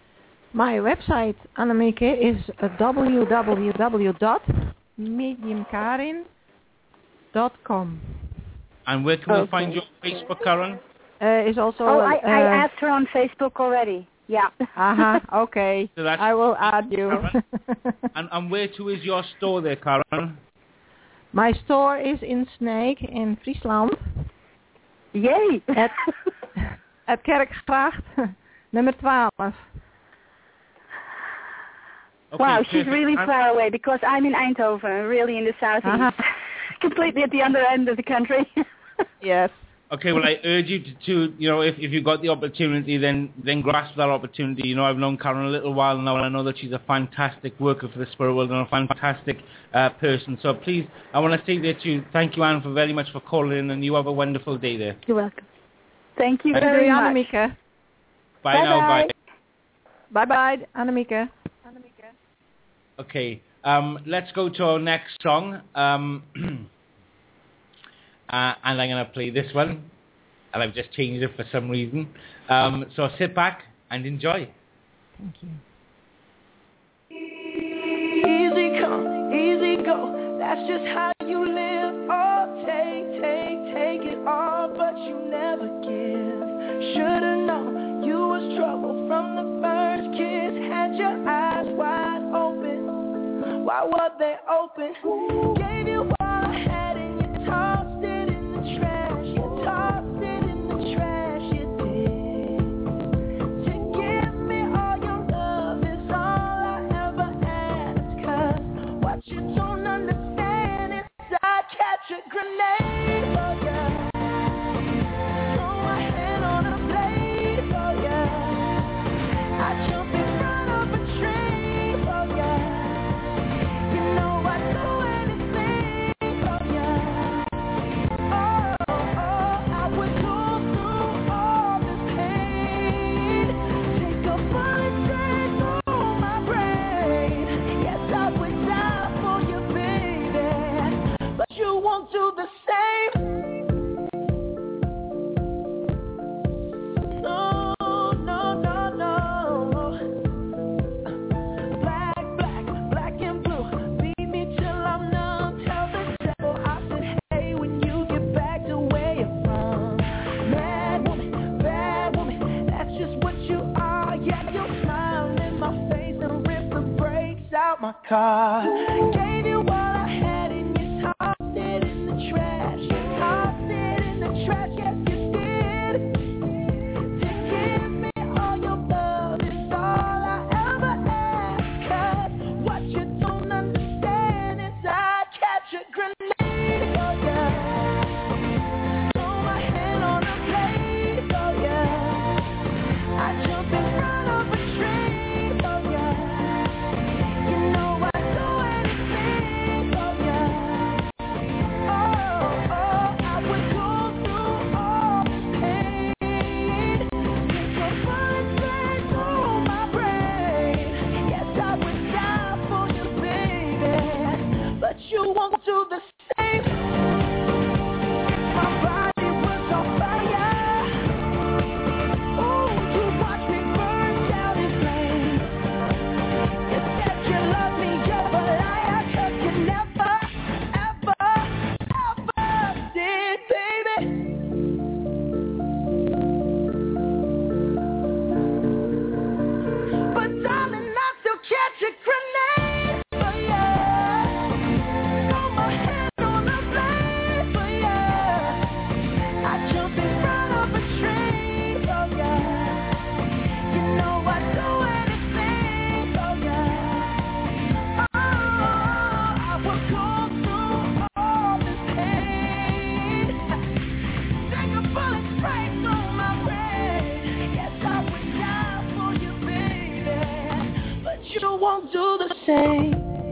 My website, Annemieke, is uh, w w w dot medium karin dot com. And where can Okay. we find you on Facebook, Karen? Uh, is also. Oh, I, uh, I asked her on Facebook already. Yeah. Uh-huh, okay. So that's I will add you. and, and where to is your store there, Karen? My store is in Sneek in Friesland. Yay! At, at Kerkgracht, number twelve. Okay, wow, she's perfect. really And- far away because I'm in Eindhoven, really in the southeast, Uh-huh. completely at the other end of the country. Yes. Okay, well, I urge you to, to you know, if, if you've got the opportunity, then then grasp that opportunity. You know, I've known Karen a little while now, and I know that she's a fantastic worker for the Spirit World and a fantastic uh, person. So please, I want to say there to you, thank you, Anne, for very much for calling in, and you have a wonderful day there. You're welcome. Thank you Thank very you, much. Annemieke. Bye Bye-bye. now, bye. Bye-bye, Annemieke. Okay, um, let's go to our next song. Um, uh, and I'm going to play this one. And I've just changed it for some reason. Um, so sit back and enjoy. Thank you. Easy come, easy go. That's just how you live. Oh, take, take, take it all, but you never give. Should've known you was trouble from the first kiss. Had your eyes wide open. Why were they open? Gave you all I had and you tossed it in the trash. You tossed it in the trash. You did. To give me all your love is all I ever ask. 'Cause what you don't understand is I catch a grenade for ya. Throw my hand on a blade for ya. I jump in front of a train for ya. You know I do anything for ya. Oh, oh, I would go through all this pain. Take a bullet straight through my brain. Yes, I would die for you, baby. But you won't do the same. No, no, no, no. Black, black, black and blue. Beat me till I'm numb. Tell the devil I said, hey, when you get back to where you're from. Mad woman, bad woman, that's just what you are. Yeah, you'll smile in my face and rip the brakes out my car. Gave you all I had and you tossed it in the trash. You tossed it in the trash, yes you did. To give me all your love is all I ever ask. 'Cause what you don't understand is I catch a grenade for ya. Throw my hand on a blade for ya. I jump in front of a train for ya. You know I do anything for ya. Oh, oh, I would go through all this pain. Take a bullet straight through my brain. Yes, I would die for you, baby. But you won't do the same. My body was on fire. Ooh, you watched me burn down in flames. You said you loved me, you're a liar, 'cause you never, ever, ever did, baby. But darling, I still catch a grenade for ya. Throw my hand on a blade for ya. I jump in front of a train for ya. You know I do anything for ya. Oh, I will go through all this pain. Take a bullet straight through my brain. Yes, I would die for you, baby. But you won't do the same.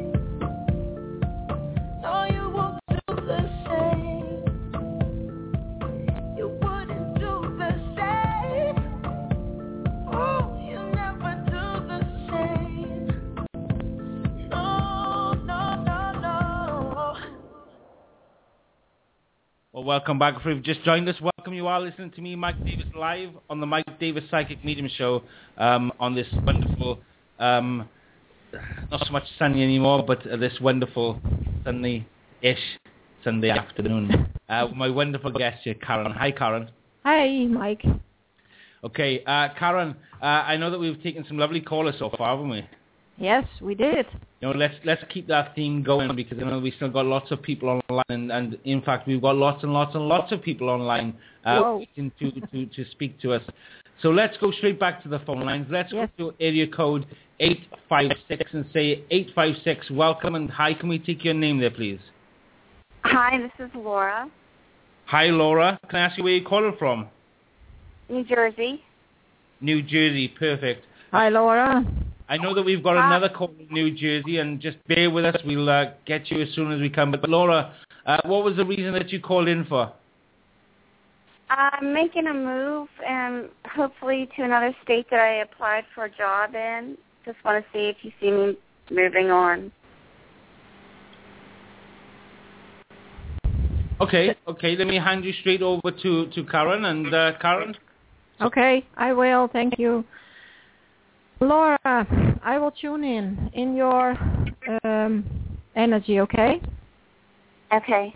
No, you won't do the same. You wouldn't do the same. Oh, you never do the same. No, no, no, no. Well, welcome back. If you've just joined us, welcome. You are listening to me, Mike Davis, live on the Mike Davis Psychic Medium Show um, on this wonderful, um, not so much sunny anymore, but uh, this wonderful sunny-ish Sunday afternoon. uh, with my wonderful guest here, Karen. Hi, Karen. Hi, Mike. Okay, uh, Karen, uh, I know that we've taken some lovely callers so far, haven't we? Yes, we did. You know, let's let's keep that theme going because I know we've still got lots of people online, and, and in fact we've got lots and lots and lots of people online uh, waiting to, to, to speak to us. So let's go straight back to the phone lines. Let's yes. go to area code eight five six and say eight five six, welcome and hi. Can we take your name there, please? Hi, this is Laura. Hi, Laura. Can I ask you where you're calling from? New Jersey. New Jersey, perfect. Hi, Laura. I know that we've got Hi. another call in New Jersey, and just bear with us. We'll uh, get you as soon as we can. But Laura, uh, what was the reason that you called in for? I'm making a move, and hopefully to another state that I applied for a job in. Just want to see if you see me moving on. Okay, okay. Let me hand you straight over to, to Karen. And uh, Karen? Okay, I will. Thank you. Laura, I will tune in in your um, energy, okay? Okay.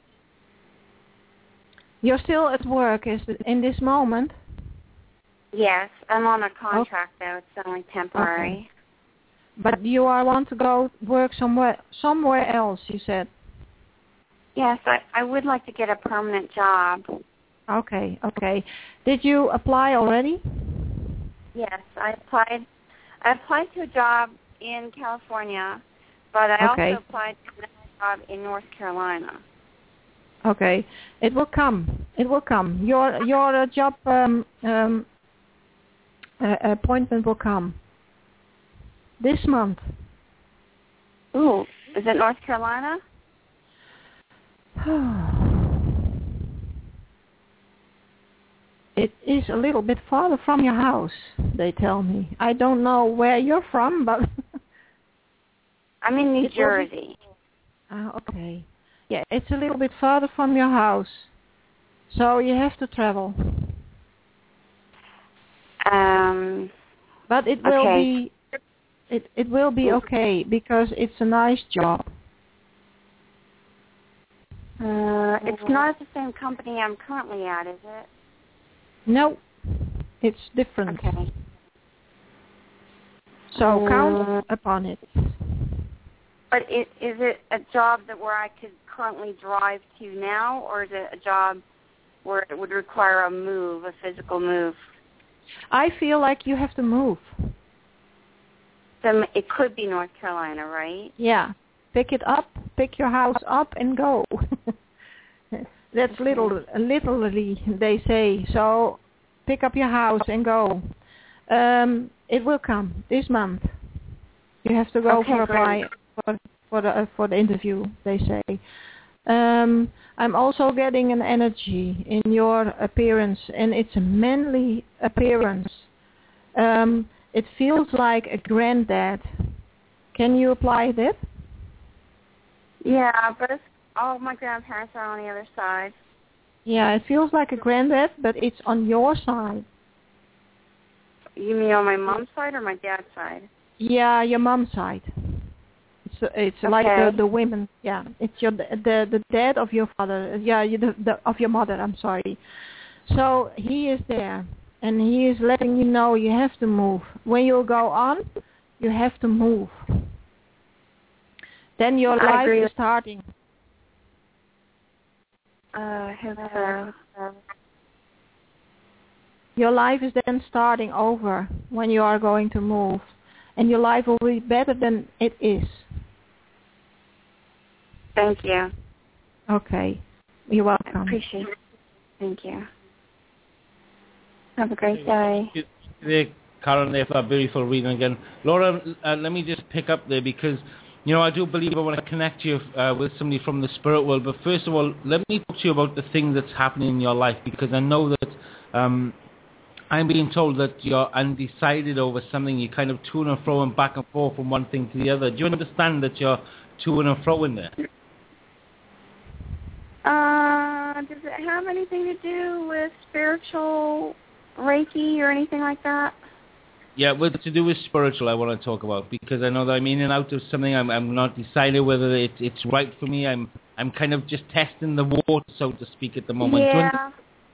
You're still at work is it, in this moment? Yes, I'm on a contract, okay. though. It's only temporary. Okay. But you are want to go work somewhere somewhere else, you said? Yes, I, I would like to get a permanent job. Okay, okay. Did you apply already? Yes, I applied. I applied to a job in California, but I okay. also applied to a job in North Carolina. Okay, it will come. It will come. Your your uh, job um, um, uh, appointment will come this month. Ooh, is it North Carolina? It is a little bit farther from your house, they tell me. I don't know where you're from, but... I'm in New Jersey. Uh, okay. Yeah, it's a little bit farther from your house. So you have to travel. Um. But it will okay. be... It, it will be okay, because it's a nice job. Uh, it's not at the same company I'm currently at, is it? No, it's different. Okay. So uh, count upon it. But it, is it a job that where I could currently drive to now, or is it a job where it would require a move, a physical move? I feel like you have to move. So it could be North Carolina, right? Yeah. Pick it up, pick your house up, and go. That's little, literally, they say. So pick up your house and go. Um, it will come this month. You have to go okay, for apply for, for the uh, for the interview, they say. Um, I'm also getting an energy in your appearance, and it's a manly appearance. Um, it feels like a granddad. Can you apply that? Yeah, but it's, all my grandparents are on the other side. Yeah, it feels like a granddad, but it's on your side. You mean on my mom's side or my dad's side? Yeah, your mom's side. It's it's okay. like the the women. Yeah, it's your the the, the dad of your father. Yeah, you, the, the of your mother. I'm sorry. So he is there, and he is letting you know you have to move. When you go on, you have to move. Then your I life agree. is starting. Uh, I hope so. Your life is then starting over when you are going to move. And your life will be better than it is. Thank you. Okay. You're welcome. I appreciate it. Thank you. Have a great day. There, Karen, there for a beautiful reading again. Laura, uh, let me just pick up there because, you know, I do believe I want to connect you uh, with somebody from the spirit world. But first of all, let me talk to you about the thing that's happening in your life, because I know that um, I'm being told that you're undecided over something. You're kind of to and fro and back and forth from one thing to the other. Do you understand that you're to and fro in there? Uh, does it have anything to do with spiritual Reiki or anything like that? Yeah, with to do with spiritual, I want to talk about, because I know that I'm in and out of something. I'm, I'm not decided whether it, it's right for me. I'm I'm kind of just testing the water, so to speak, at the moment. Yeah.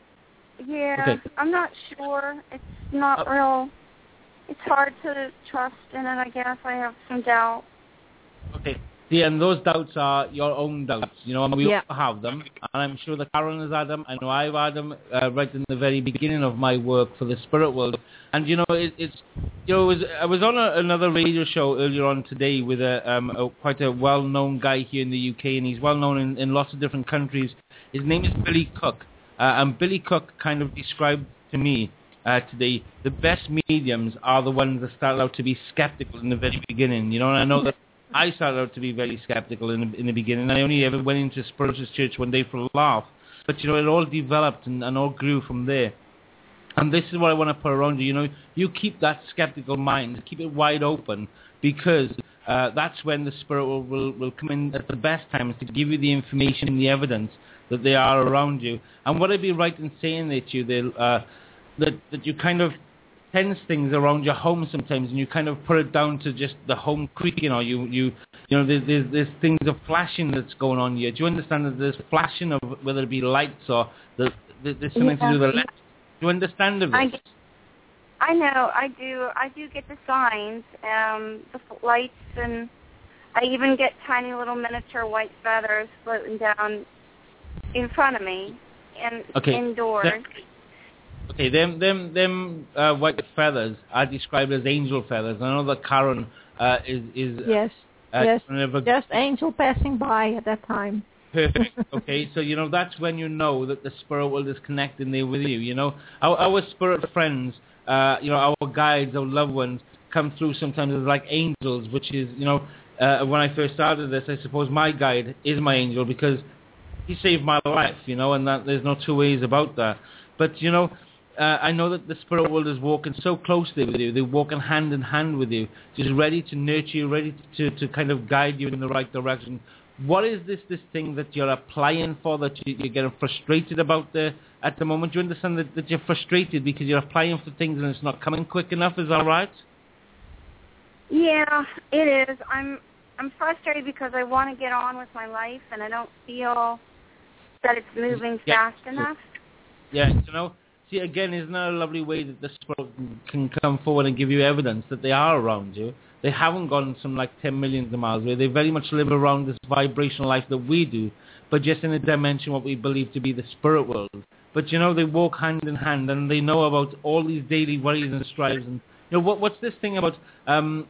Yeah. Okay. I'm not sure. It's not uh, real. It's hard to trust in it, I guess. I have some doubt. Okay. See, and those doubts are your own doubts, you know, and we yeah. all have them. And I'm sure that Karen has had them. I know I've had them uh, right in the very beginning of my work for the spirit world. And, you know, it, it's, you know, it was, I was on a, another radio show earlier on today with a, um, a quite a well-known guy here in the U K, and he's well-known in, in lots of different countries. His name is Billy Cook. Uh, and Billy Cook kind of described to me uh, today, the best mediums are the ones that start out to be skeptical in the very beginning, you know, and I know that I started out to be very skeptical in the, in the beginning. I only ever went into Spurgeon's church one day for a laugh. But, you know, it all developed and, and all grew from there. And this is what I want to put around you. You know, you keep that skeptical mind, keep it wide open, because uh, that's when the Spirit will, will, will come in at the best times to give you the information and the evidence that they are around you. And would I be right in saying that you, they'll, uh, that, that you kind of tense things around your home sometimes, and you kind of put it down to just the home creaking, or you, you, you know, there's, there's, there's things of flashing that's going on here. Do you understand that there's flashing of whether it be lights or the, the, there's something yeah. to do with the lights? Do you understand of this? I, I know, I do. I do get the signs, um, the lights, and I even get tiny little miniature white feathers floating down in front of me and okay. indoors. That, Okay, them them them uh, white feathers are described as angel feathers. I know that Karen uh, is is yes uh, yes never... just angel passing by at that time. Perfect. Okay, so you know that's when you know that the spirit world is connecting there with you. You know, our, our spirit friends, uh, you know, our guides, our loved ones come through sometimes as like angels, which is, you know, uh, when I first started this, I suppose my guide is my angel because he saved my life. You know, and that there's no two ways about that. But you know. Uh, I know that the spirit world is walking so closely with you. They're walking hand in hand with you, just ready to nurture you, ready to, to kind of guide you in the right direction. What is this this thing that you're applying for, that you, you're getting frustrated about the, at the moment? Do you understand that, that you're frustrated because you're applying for things and it's not coming quick enough? Is that right? Yeah, it is. I'm I'm frustrated because I want to get on with my life and I don't feel that it's moving yeah. fast enough. Yeah, you know. See, again, isn't that a lovely way that the spirit can come forward and give you evidence that they are around you? They haven't gone some like ten millions of miles away. They very much live around this vibrational life that we do, but just in a dimension what we believe to be the spirit world. But, you know, they walk hand in hand, and they know about all these daily worries and strives. And, you know, what, what's this thing about... Um,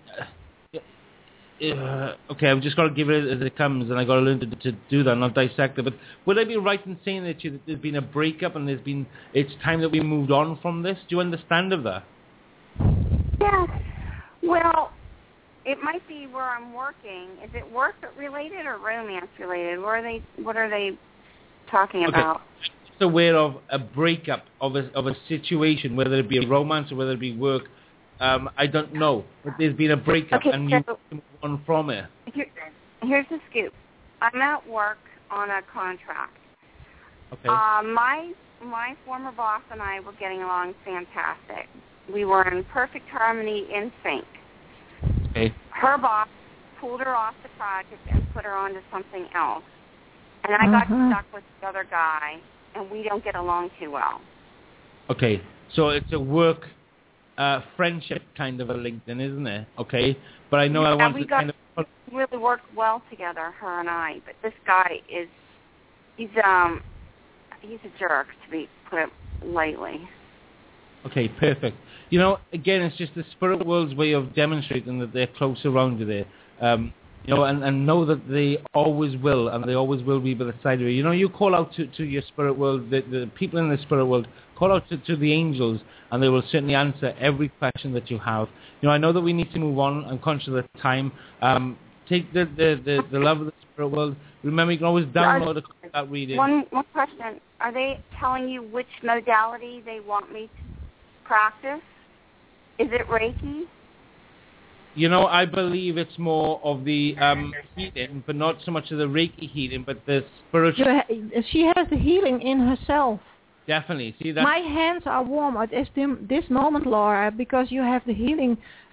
Uh, okay, I've just got to give it as it comes, and I got to learn to, to do that, not dissect it. But would I be right in saying that, you, that there's been a breakup and there's been it's time that we moved on from this? Do you understand of that? Yes. Well, it might be where I'm working. Is it work related or romance related? What are they? What are they talking okay. about? I'm just aware of a breakup of a of a situation, whether it be a romance or whether it be work. Um, I don't know, but there's been a breakup okay, and so you move on from it. Here, here's the scoop. I'm at work on a contract. Okay. Uh, my my former boss and I were getting along fantastic. We were in perfect harmony, in sync. Okay. Her boss pulled her off the project and put her onto something else. And I uh-huh. got stuck with the other guy, and we don't get along too well. Okay, so it's a work... Uh, friendship kind of a link then, isn't it? Okay, but I know yeah, I want we to got, kind of... really worked well together, her and I, but this guy is, he's, um, he's a jerk, to be put it lightly. Okay, perfect. You know, again, it's just the spirit world's way of demonstrating that they're close around you there. Um, you know, and, and know that they always will, and they always will be by the side of you. You know, you call out to, to your spirit world, the, the people in the spirit world, call out to, to the angels, and they will certainly answer every question that you have. You know, I know that we need to move on. I'm conscious of the time. Um, take the, the, the, the love of the spirit world. Remember, you can always download a that reading. One, one question. Are they telling you which modality they want me to practice? Is it Reiki? You know, I believe it's more of the um, healing, but not so much of the Reiki healing, but the spiritual... She has the healing in herself. Definitely. See that? My hands are warm at this, this moment, Laura, because you have the healing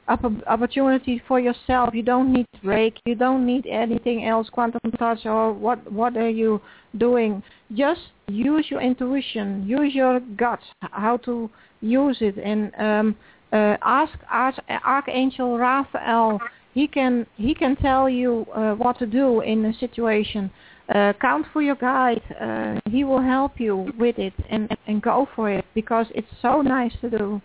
opp- opportunity for yourself. You don't need Reiki. You don't need anything else, quantum touch or what. What are you doing? Just use your intuition. Use your guts. How to use it, and um, uh, ask Arch- Archangel Raphael. He can he can tell you uh, what to do in a situation. Uh, count for your guide. Uh, he will help you with it, and, and go for it, because it's so nice to do.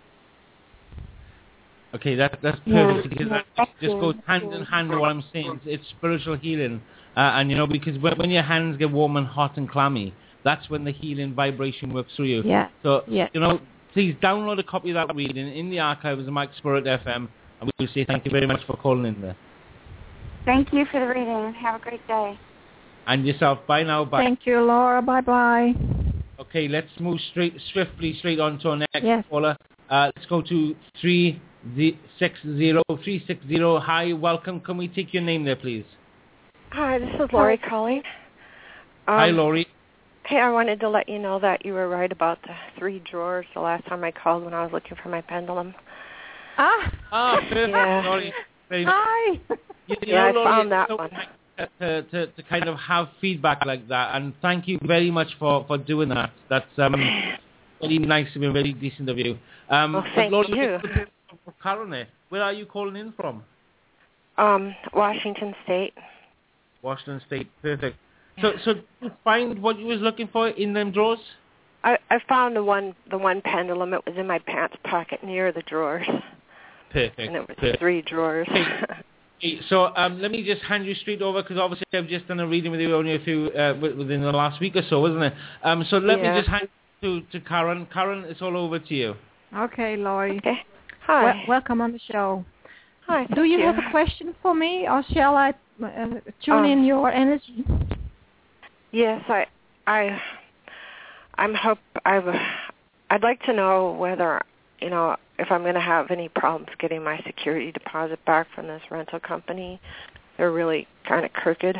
Okay, that, that's perfect, Yeah, because yeah, that just goes hand in hand with what I'm saying. It's, it's spiritual healing. Uh, and, you know, because when, when your hands get warm and hot and clammy, that's when the healing vibration works through you. Yeah. So, yeah. you know, please download a copy of that reading in the archives of Mike Spirit F M, and we'll say thank you very much for calling in there. Thank you for the reading. Have a great day. And yourself. Bye now. Bye. Thank you, Laura. Bye-bye. Okay, let's move straight, swiftly straight on to our next yes. caller. Uh, let's go to three six zero. three six zero. Hi, welcome. Can we take your name there, please? Hi, this is Lori calling. Um, Hi, Lori. Hey, I wanted to let you know that you were right about the three drawers the last time I called when I was looking for my pendulum. Ah. Ah, perfect. Yeah. Lori. Hi. You, you yeah, know, I Lori, found that so one. To, to, to kind of have feedback like that, and thank you very much for, for doing that. That's um, very nice of you, very decent of you. Um, well, thank Lori, you. Karen, where are you calling in from? Um, Washington State. Washington State, perfect. So, so did you find what you was looking for in them drawers? I, I found the one the one pendulum. It was in my pants pocket near the drawers. Perfect. And it was perfect. three drawers. Okay, so um, let me just hand you straight over, because obviously I've just done a reading with you only a few uh, within the last week or so, isn't it? Um, so let yeah. me just hand you to, to Karen. Karen, it's all over to you. Okay, Lori. Okay. Hi. Well, welcome on the show. Hi. Do you, you have a question for me, or shall I uh, tune um, in your energy? Yes, I, I, I'm hope I. I'd like to know whether you know if I'm going to have any problems getting my security deposit back from this rental company. They're really kind of crooked.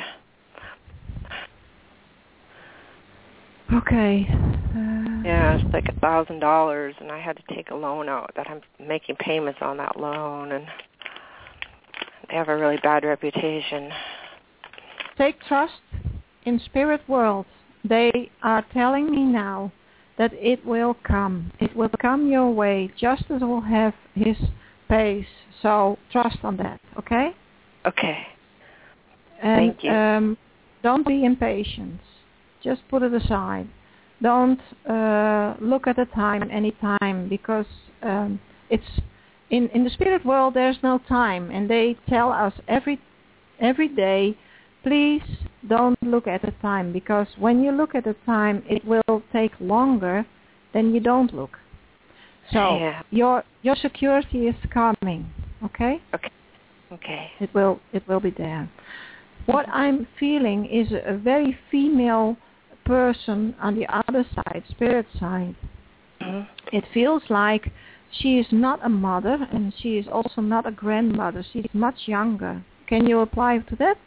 Okay. Uh, yeah, it's like a thousand dollars, and I had to take a loan out. That I'm making payments on that loan, and they have a really bad reputation. Take trust in spirit world. They are telling me now that it will come. It will come your way. Justice will have his pace. So trust on that, okay? Okay. And, Thank you. Um, don't be impatient. Just put it aside. Don't uh, look at the time any time, because um, it's in in the spirit world. There's no time, and they tell us every every day, please don't look at the time, because when you look at the time, it will take longer than you don't look. So yeah. your your security is coming, okay? Okay. Okay. It will it will be there. What I'm feeling is a very female person on the other side, spirit side. Mm-hmm. It feels like she is not a mother, and she is also not a grandmother. She is much younger. Can you apply to that?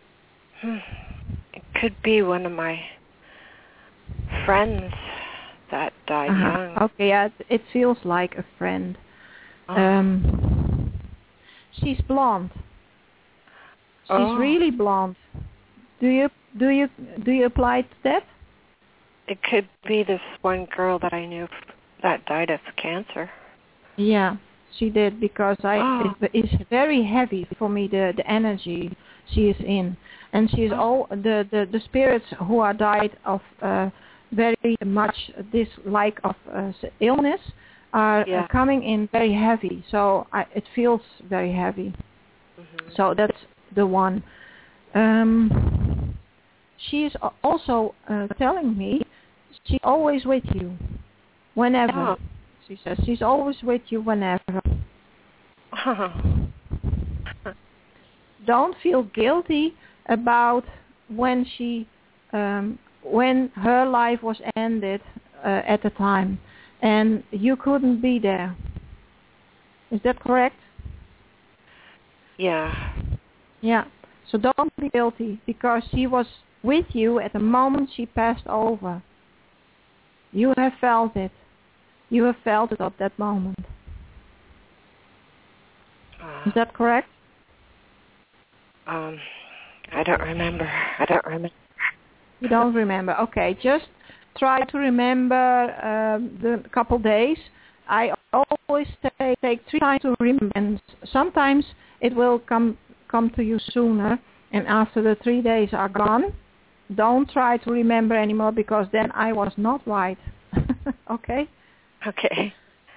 It could be one of my friends that died uh-huh. young. Okay, yeah, it feels like a friend. Oh. Um, she's blonde. She's oh. really blonde. Do you do you do you apply to that? It could be this one girl that I knew that died of cancer. Yeah, she did, because I oh. it, it's very heavy for me, the the energy she is in, and she is oh. all the, the the spirits who are died of uh, very much this like of uh, illness are yeah. uh, coming in very heavy. So I, it feels very heavy. Mm-hmm. So that's the one. Um, she is also uh, telling me she's always with you, whenever. Oh. She says she's always with you whenever. Oh. Don't feel guilty about when she, um, when her life was ended uh, at the time, and you couldn't be there. Is that correct? Yeah. Yeah. So don't be guilty, because she was with you at the moment she passed over. You have felt it. You have felt it at that moment. Uh, Is that correct? Um, I don't remember. I don't remember. You don't remember. Okay, just try to remember uh, the couple days. I always say take three times to remember, and sometimes it will come come to you sooner. And after the three days are gone, don't try to remember anymore, because then I was not right. Okay? Okay.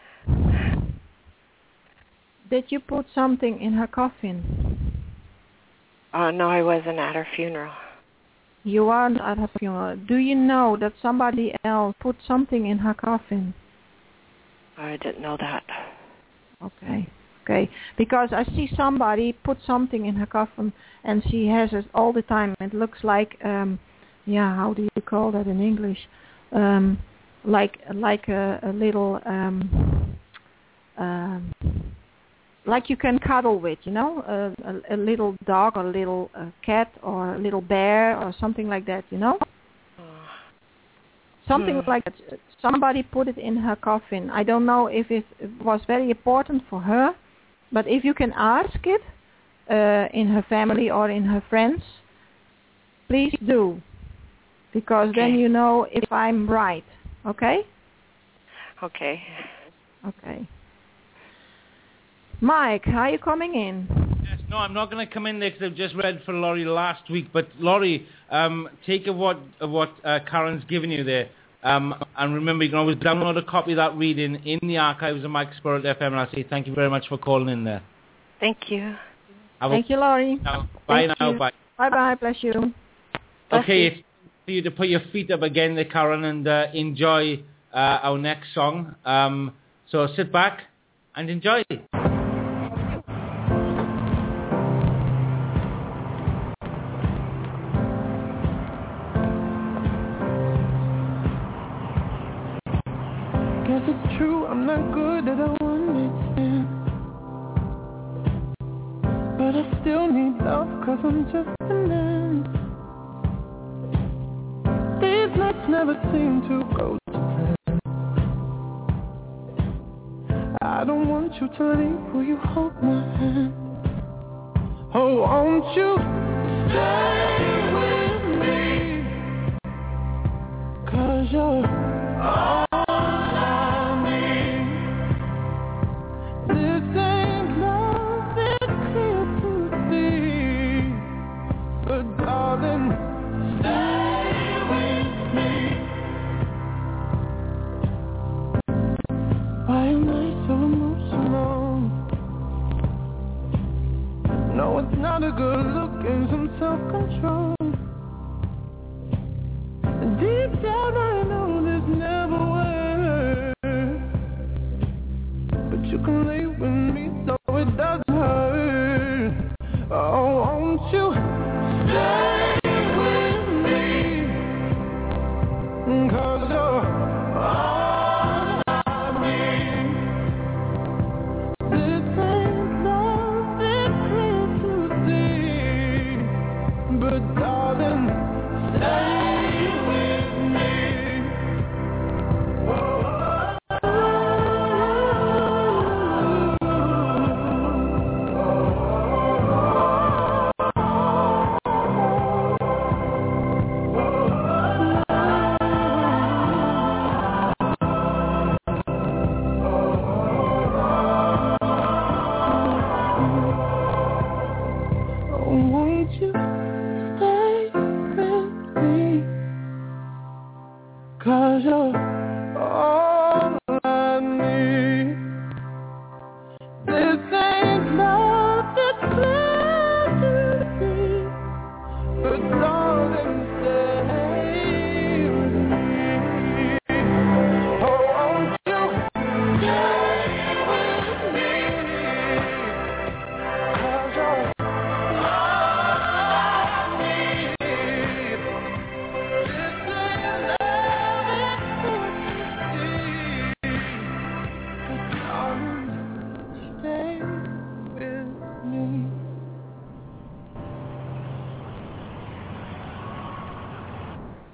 Did you put something in her coffin? Oh, no, I wasn't at her funeral. You aren't at her funeral. Do you know that somebody else put something in her coffin? I didn't know that. Okay. Okay. Because I see somebody put something in her coffin, and she has it all the time. It looks like, um, yeah, how do you call that in English? Um, like like a, a little, um, um, like you can cuddle with, you know, a, a, a little dog or a little uh, cat or a little bear or something like that, you know? Something hmm. like that. Somebody put it in her coffin. I don't know if it was very important for her, but if you can ask it uh, in her family or in her friends, please do, because okay. then you know if I'm right. Okay? Okay. Okay. Mike, are you coming in? Yes, no, I'm not going to come in there because I've just read for Laurie last week. But Laurie, um, take of what of what uh, Karen's given you there. Um, and remember, you can always download a copy of that reading in the archives of Mike Spirit F M. And I say thank you very much for calling in there. Thank you. Have thank a, you, Laurie. Now, bye thank now. You. Bye. Bye-bye. Bless you. Bless okay, you. It's for you to put your feet up again there, Karen, and uh, enjoy uh, our next song. Um, so sit back and enjoy it. Guess it's true, I'm not good at all understand, but I still need love, cause I'm just a man. These nights never seem to go to plan. I don't want you to leave, will you hold my hand? Oh, won't you stay with me, cause you're all not a good look and some self-control. Deep down I know this never works, but you can lay with me so it doesn't hurt. Oh, won't you stay with me, cause you're all I need. This ain't love, it's clear to see, but darling, stay with me. Oh, oh, won't you stay with me, cause you're all I need. This ain't love, it's clear to see, but darling, stay with me. Oh, won't you stay with me, cause you're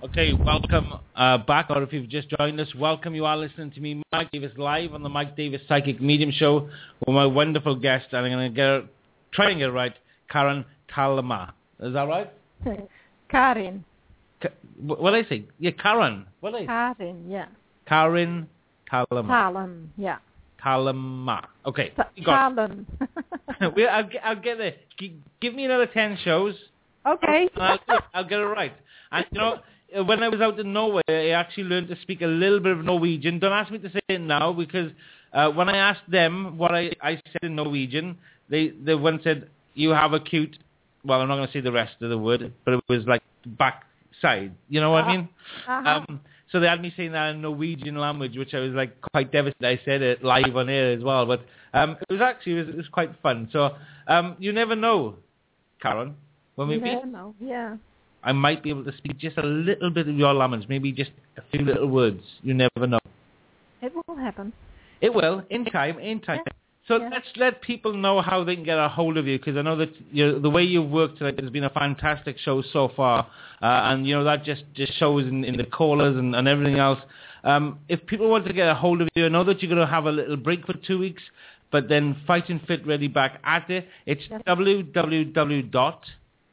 Okay, welcome uh, back, or if you've just joined us, welcome. You are listening to me, Mike Davis, live on the Mike Davis Psychic Medium Show with my wonderful guest, and I'm going to get try and get it right, Karen Talma. Is that right? Karin. Ka- what did I say? Yeah, Karen. What did I say? Karin, yeah. Karen Talma. Talem, yeah. Talma. Okay. Talem. Well, I'll, get- I'll get there. G- give me another ten shows. Okay. And I'll, do it. I'll get it right. And you know, when I was out in Norway, I actually learned to speak a little bit of Norwegian. Don't ask me to say it now, because uh, when I asked them what I, I said in Norwegian, they the one said, "You have a cute." Well, I'm not going to say the rest of the word, but it was like backside. You know what uh, I mean? Uh-huh. Um, so they had me saying that in Norwegian language, which I was like quite devastated. I said it live on air as well, but um, it was actually it was, it was quite fun. So um, you never know, Karen. When we you meet, never know. Yeah. I might be able to speak just a little bit of your language, maybe just a few little words. You never know. It will happen. It will, in time, in time. Yeah. So yeah. let's let people know how they can get a hold of you, because I know that you the way you've worked tonight has been a fantastic show so far, uh, and you know that just, just shows in, in the callers and, and everything else. Um, if people want to get a hold of you, I know that you're going to have a little break for two weeks, but then Fighting Fit ready back at it. It's yes. w w w dot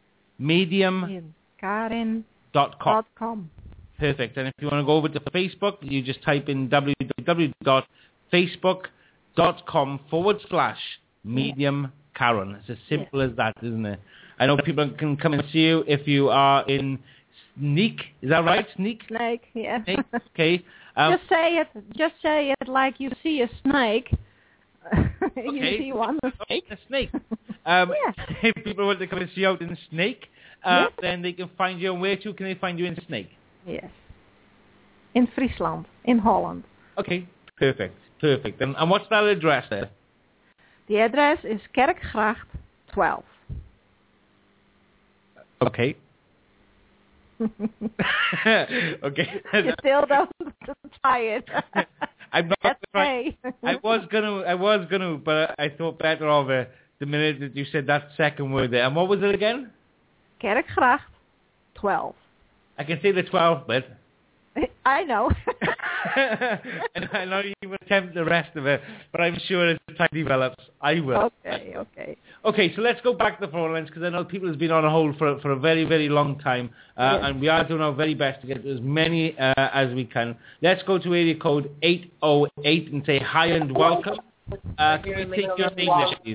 medium Karin dot com. com. Perfect. And if you want to go over to Facebook, you just type in w w w dot facebook dot com forward slash medium Karen. It's as simple yes. as that, isn't it? I know people can come and see you if you are in Sneek. Is that right? Sneek? Snake, yeah. Snake? Okay. Um, just say it. Just say it like you see a snake. you okay. see one a snake. A snake. Um, yeah. If people want to come and see you out in Snake, uh, yes. then they can find you. And where to can they find you in Snake? Yes. In Friesland, in Holland. Okay. Perfect. Perfect. And, and what's that address there? The address is Kerkgracht twelve. Okay. Okay. You still don't tie it. I'm not That's right. I was gonna, I was gonna, but I thought better of it the minute that you said that second word there. And what was it again? Kerkgracht twelve. I can say the twelve bit. I know. And I know you will attempt the rest of it, but I'm sure as time develops, I will. Okay, okay. Okay, so let's go back to the phone lines, because I know people have been on hold for for a very, very long time, uh, yes. and we are doing our very best to get as many uh, as we can. Let's go to area code eight oh eight and say hi and welcome. Uh, can we take your name there, please?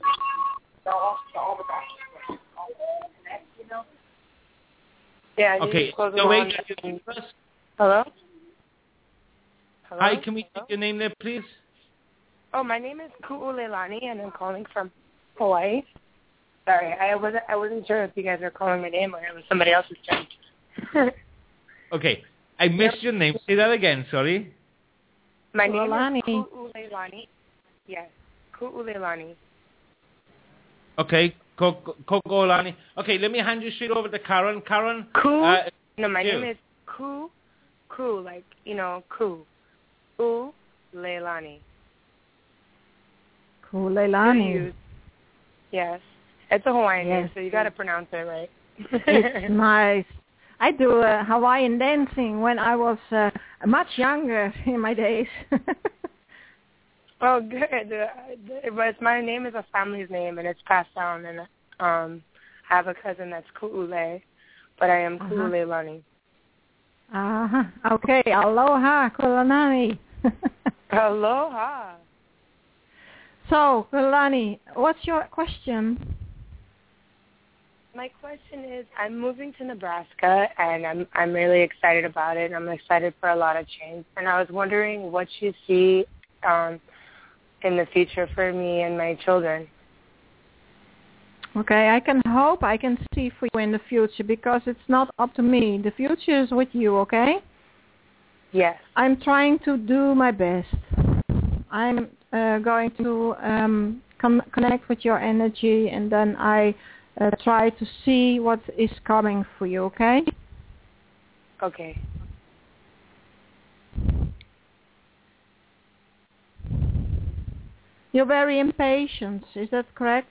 Yeah, okay, so wait, can you first? Hello? Hello? Hi, can we take Hello? your name there, please? Oh, my name is Ku'ulelani, and I'm calling from Hawaii. Sorry, I wasn't I wasn't sure if you guys were calling my name or it was somebody else's turn. Okay, I missed yep. your name. Say that again, sorry. My name Ku'ulelani. is Ku'ulelani. Yes, Ku'ulelani. Okay, Ku'ulelani. Okay, let me hand you straight over to Karen. Karen? Ku? Uh, no, my you. name is Ku. Ku, like, you know, Ku. U-Leilani. Ku'ulelani. Yes. It's a Hawaiian yes. name, so you got to pronounce it right. It's nice. I do uh, Hawaiian dancing when I was uh, much younger in my days. Oh, good. Uh, but my name is a family's name, and it's passed down. And um, I have a cousin that's Ku'ule, but I am uh-huh. Ku'ulelani. Uh-huh. Okay. Aloha, Ku'ulelani. Aloha. So, Ku'ulelani, what's your question? My question is, I'm moving to Nebraska, and I'm I'm really excited about it. I'm excited for a lot of change, and I was wondering what you see um, in the future for me and my children. Okay, I can hope I can see for you in the future, because it's not up to me. The future is with you, okay? Yes. I'm trying to do my best. I'm uh, going to um, com- connect with your energy, and then I uh, try to see what is coming for you, okay? Okay. You're very impatient, is that correct?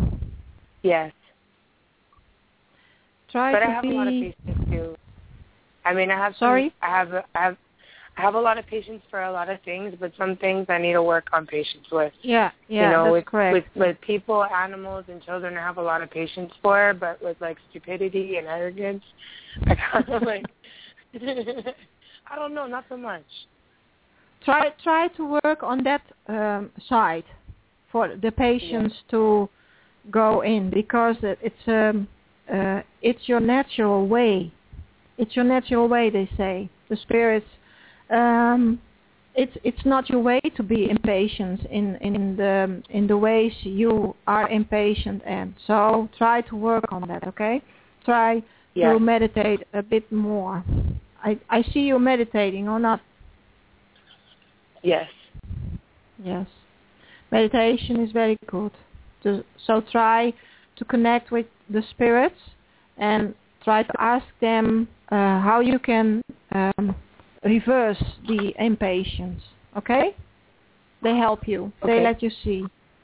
Yes. Try but to I have be... a lot of patience too. I mean, I have Sorry? Some, I have I have I have a lot of patience for a lot of things, but some things I need to work on patience with. Yeah, yeah, you know, that's with, correct. With with people, animals, and children, I have a lot of patience for, but with like stupidity and arrogance, I kind of like I don't know, not so much. Try try to work on that um, side for the patients yeah. to go in, because it's um uh, it's your natural way. It's your natural way, they say. The spirits. Um, it's it's not your way to be impatient in in the in the ways you are impatient, and so try to work on that. Okay, try yeah. to meditate a bit more. I I see you meditating or not? Yes. Yes. Meditation is very good. To, so try to connect with the spirits and try to ask them uh, how you can um, reverse the impatience. Okay? They help you. Okay. They let you see.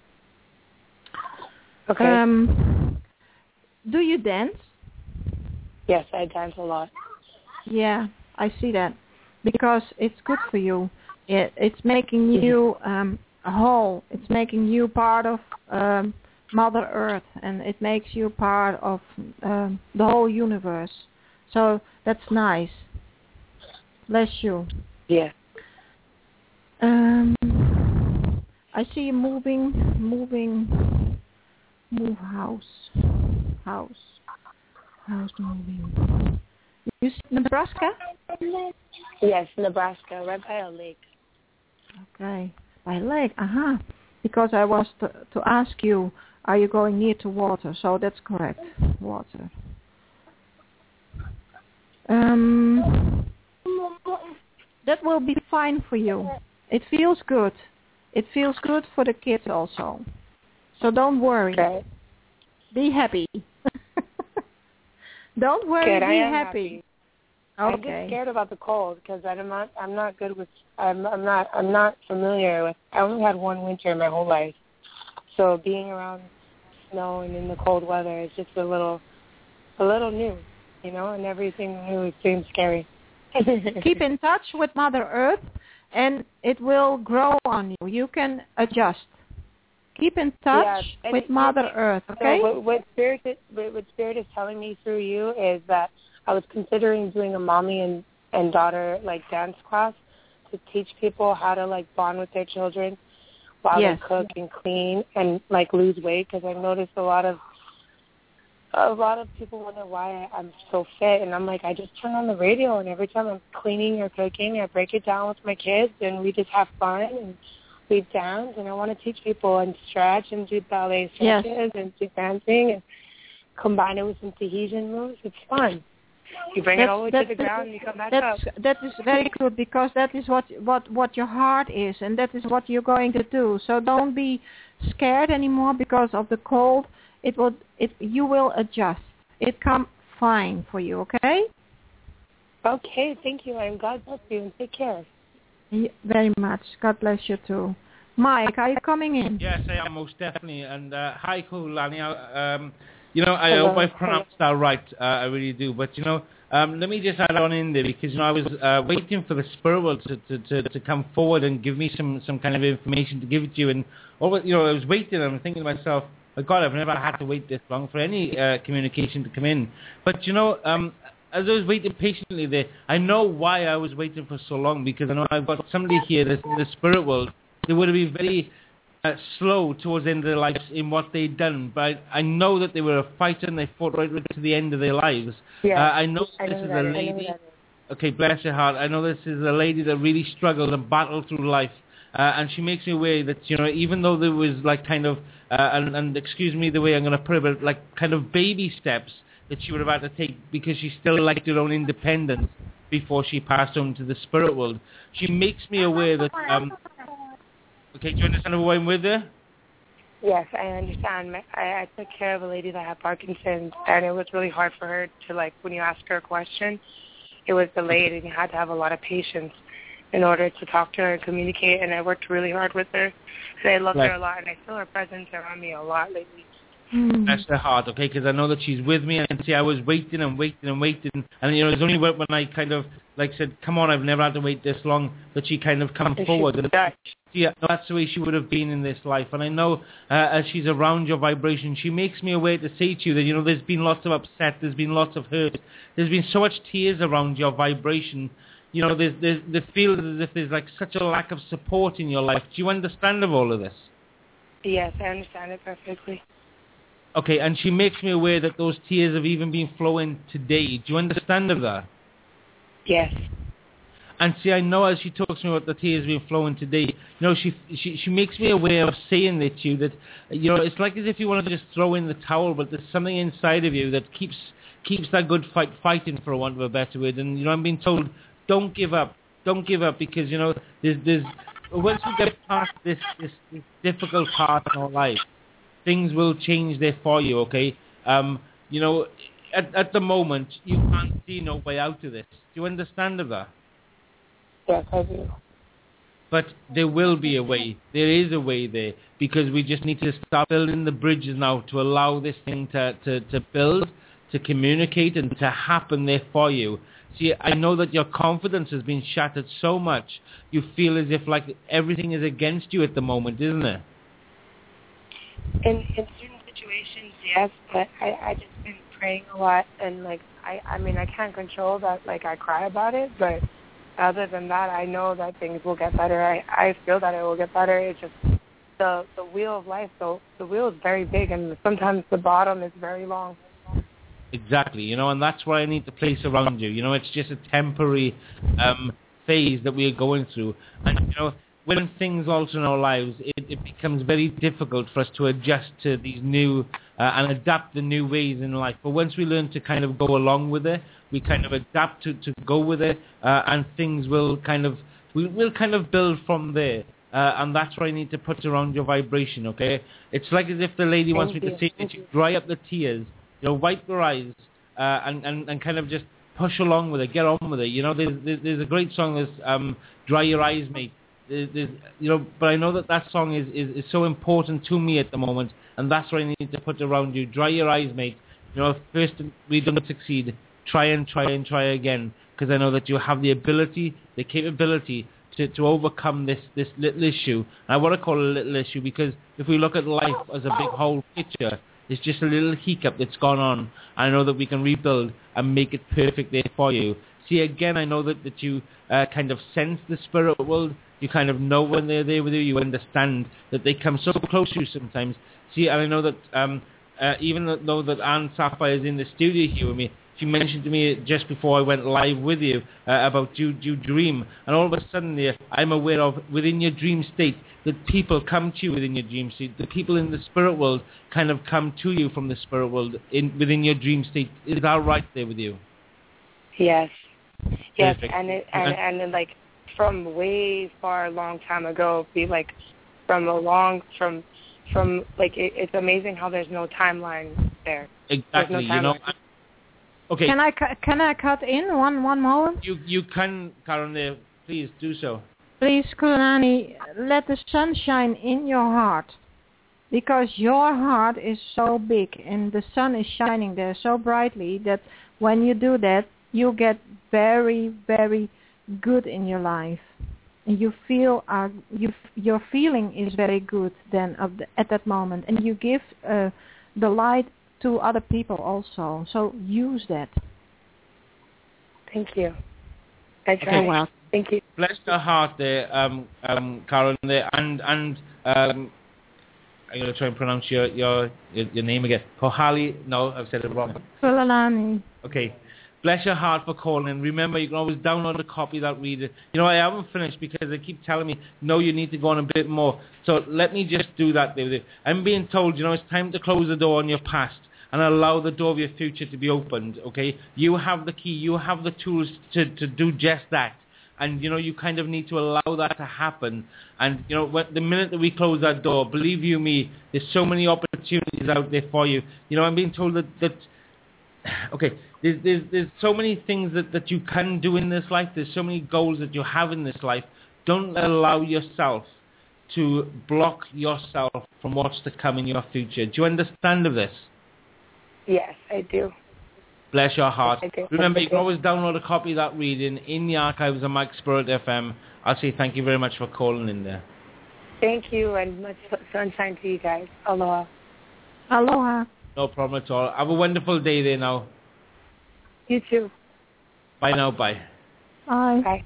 Okay. Um, do you dance? Yes, I dance a lot. Yeah, I see that. Because it's good for you. It, it's making you um, a whole. It's making you part of um, Mother Earth, and it makes you part of um, the whole universe. So that's nice. Bless you. Yeah. Um, I see you moving, moving, move house, house, house moving. You see Nebraska? Yes, Nebraska, right by a lake. Okay, by a lake, uh-huh. Because I was to, to ask you, are you going near to water? So that's correct, water. Um, that will be fine for you. It feels good. It feels good for the kids also. So don't worry. Okay. Be happy. Don't worry, Good, be I am happy. happy. Okay. I'm just scared about the cold because I'm not. I'm not good with. I'm. I'm not. I'm not familiar with. I only had one winter in my whole life, so being around snow and in the cold weather is just a little, a little new, you know. And everything new seems scary. Keep in touch with Mother Earth, and it will grow on you. You can adjust. Keep in touch yeah, with Mother Earth. Okay. So what, what spirit? Is, what spirit is telling me through you is that I was considering doing a mommy and, and daughter like dance class to teach people how to like bond with their children while yes. they cook and clean and like lose weight, because I've noticed a lot of a lot of people wonder why I'm so fit, and I'm like, I just turn on the radio and every time I'm cleaning or cooking, I break it down with my kids and we just have fun and we dance, and I want to teach people and stretch and do ballet stretches yes. and do dancing and combine it with some Tahitian moves. It's fun. You bring that's, it all the way to the ground and you come back that's, up. That is very good, because that is what, what, what your heart is, and that is what you're going to do. So don't be scared anymore because of the cold. It will, it, you will adjust. It come fine for you, okay? Okay, thank you, and God bless you, and take care. Yeah, very much. God bless you too. Mike, are you coming in? Yes, I am, most definitely. And uh, hi, Kulani. Um, You know, I Hello. hope I pronounced that right. Uh, I really do. But, you know, um, let me just add on in there because, you know, I was uh, waiting for the spirit world to, to, to, to come forward and give me some, some kind of information to give it to you. And, all, you know, I was waiting and I'm thinking to myself, oh, God, I've never had to wait this long for any uh, communication to come in. But, you know, um, as I was waiting patiently there, I know why I was waiting for so long, because I know I've got somebody here that's in the spirit world. They would be very... Uh, slow towards the end of their lives in what they'd done, but I, I know that they were a fighter and they fought right to the end of their lives. Yeah, uh, I know I this know is that a is. lady. Okay, bless her heart. I know this is a lady that really struggled and battled through life, uh, and she makes me aware that, you know, even though there was like kind of uh, and, and excuse me the way I'm going to put it, but like kind of baby steps that she would have had to take because she still liked her own independence before she passed on to the spirit world. She makes me aware that. Um, okay, do you understand who I'm with there? Yes, I understand. My, I, I took care of a lady that had Parkinson's, and it was really hard for her to, like, when you ask her a question, it was delayed, and you had to have a lot of patience in order to talk to her and communicate, and I worked really hard with her, and I loved right. her a lot, and I feel her presence around me a lot lately. Mm. Bless her heart, okay, because I know that she's with me, and see, I was waiting and waiting and waiting, and, you know, it was only when I kind of, like, said, come on, I've never had to wait this long, that she kind of come and forward. And yeah, that's the way she would have been in this life, and I know, uh, as she's around your vibration, she makes me aware to say to you that, you know, there's been lots of upset, there's been lots of hurt, there's been so much tears around your vibration. You know, there's, there's, the feels as if there's, like, such a lack of support in your life. Do you understand of all of this? Yes, I understand it perfectly. Okay, and she makes me aware that those tears have even been flowing today. Do you understand of that? Yes. And see, I know as she talks to me about the tears being flowing today, you know, she she she makes me aware of saying that to you, that, you know, it's like as if you want to just throw in the towel, but there's something inside of you that keeps keeps that good fight fighting, for want of a better word. And, you know, I'm being told, don't give up, don't give up, because, you know, there's there's once we get past this this, this difficult part in our life, things will change there for you, okay? Um, you know, at, at the moment, you can't see no way out of this. Do you understand of that? Yes, I do. But there will be a way. There is a way there, because we just need to start building the bridges now to allow this thing to, to, to build, to communicate, and to happen there for you. See, I know that your confidence has been shattered so much, you feel as if like everything is against you at the moment, isn't it? In in certain situations, yes, but I I just been praying a lot, and like I I mean I can't control that, like I cry about it, but other than that, I know that things will get better. I I feel that it will get better. It's just the the wheel of life. So the wheel is very big, and sometimes the bottom is very long. Exactly, you know, and that's why I need to place around you. You know, it's just a temporary um, phase that we are going through, and you know, when things alter in our lives, it, it becomes very difficult for us to adjust to these new uh, and adapt the new ways in life. But once we learn to kind of go along with it, we kind of adapt to, to go with it, uh, and things will kind of, we will kind of build from there. Uh, and that's what I need to put around your vibration, okay? It's like as if the lady wants me to say that you dry up the tears, you know, wipe your eyes, uh, and, and, and kind of just push along with it, get on with it. You know, there's, there's, there's a great song that's um, Dry Your Eyes, Mate. There's, there's, you know, but I know that that song is, is, is so important to me at the moment, and that's what I need to put around you. Dry your eyes, mate. You know, if first we don't succeed, try and try and try again, because I know that you have the ability, the capability to, to overcome this, this little issue. And I want to call it a little issue because if we look at life as a big whole picture, it's just a little hiccup that's gone on. I know that we can rebuild and make it perfect there for you. See, again, I know that, that you uh, kind of sense the spirit world. You kind of know when they're there with you. You understand that they come so close to you sometimes. See, and I know that um, uh, even though that Anne Sapphire is in the studio here with me, she mentioned to me just before I went live with you uh, about you, you dream. And all of a sudden there, I'm aware of within your dream state that people come to you within your dream state. The people in the spirit world kind of come to you from the spirit world in within your dream state. Is that right there with you? Yes. Yes, Perfect. and it, and and then like from way far, a long time ago, be like from a long from from like it, it's amazing how there's no timeline there. Exactly, no you know. Okay. Can I cu- can I cut in one one moment? You you can, Karen, there. Please do so. Please, Kulani, let the sun shine in your heart, because your heart is so big and the sun is shining there so brightly that when you do that, you get very, very good in your life. And you feel, uh, you, your feeling is very good then of the, at that moment. And you give uh, the light to other people also. So use that. Thank you. I try. Okay. Well, thank you. Bless your heart there, um, um, Karen, there. And, and um, I'm going to try and pronounce your, your, your, your name again. Kohali. No, I've said it wrong. Kulani. Okay. Bless your heart for calling. Remember, you can always download a copy of that, read it. You know, I haven't finished because they keep telling me, no, you need to go on a bit more. So let me just do that, David. I'm being told, you know, it's time to close the door on your past and allow the door of your future to be opened, okay? You have the key. You have the tools to, to do just that. And, you know, you kind of need to allow that to happen. And, you know, when, the minute that we close that door, believe you me, there's so many opportunities out there for you. You know, I'm being told that... that okay, there's, there's there's so many things that, that you can do in this life. There's so many goals that you have in this life. Don't allow yourself to block yourself from what's to come in your future. Do you understand of this? Yes, I do. Bless your heart. Yes, I do. Remember, you can Okay. always download a copy of that reading in the archives of Mike Spirit F M. I'll say thank you very much for calling in there. Thank you, and much sunshine to you guys. Aloha. Aloha. No problem at all. Have a wonderful day there now. You too. Bye now. Bye. Bye. Bye.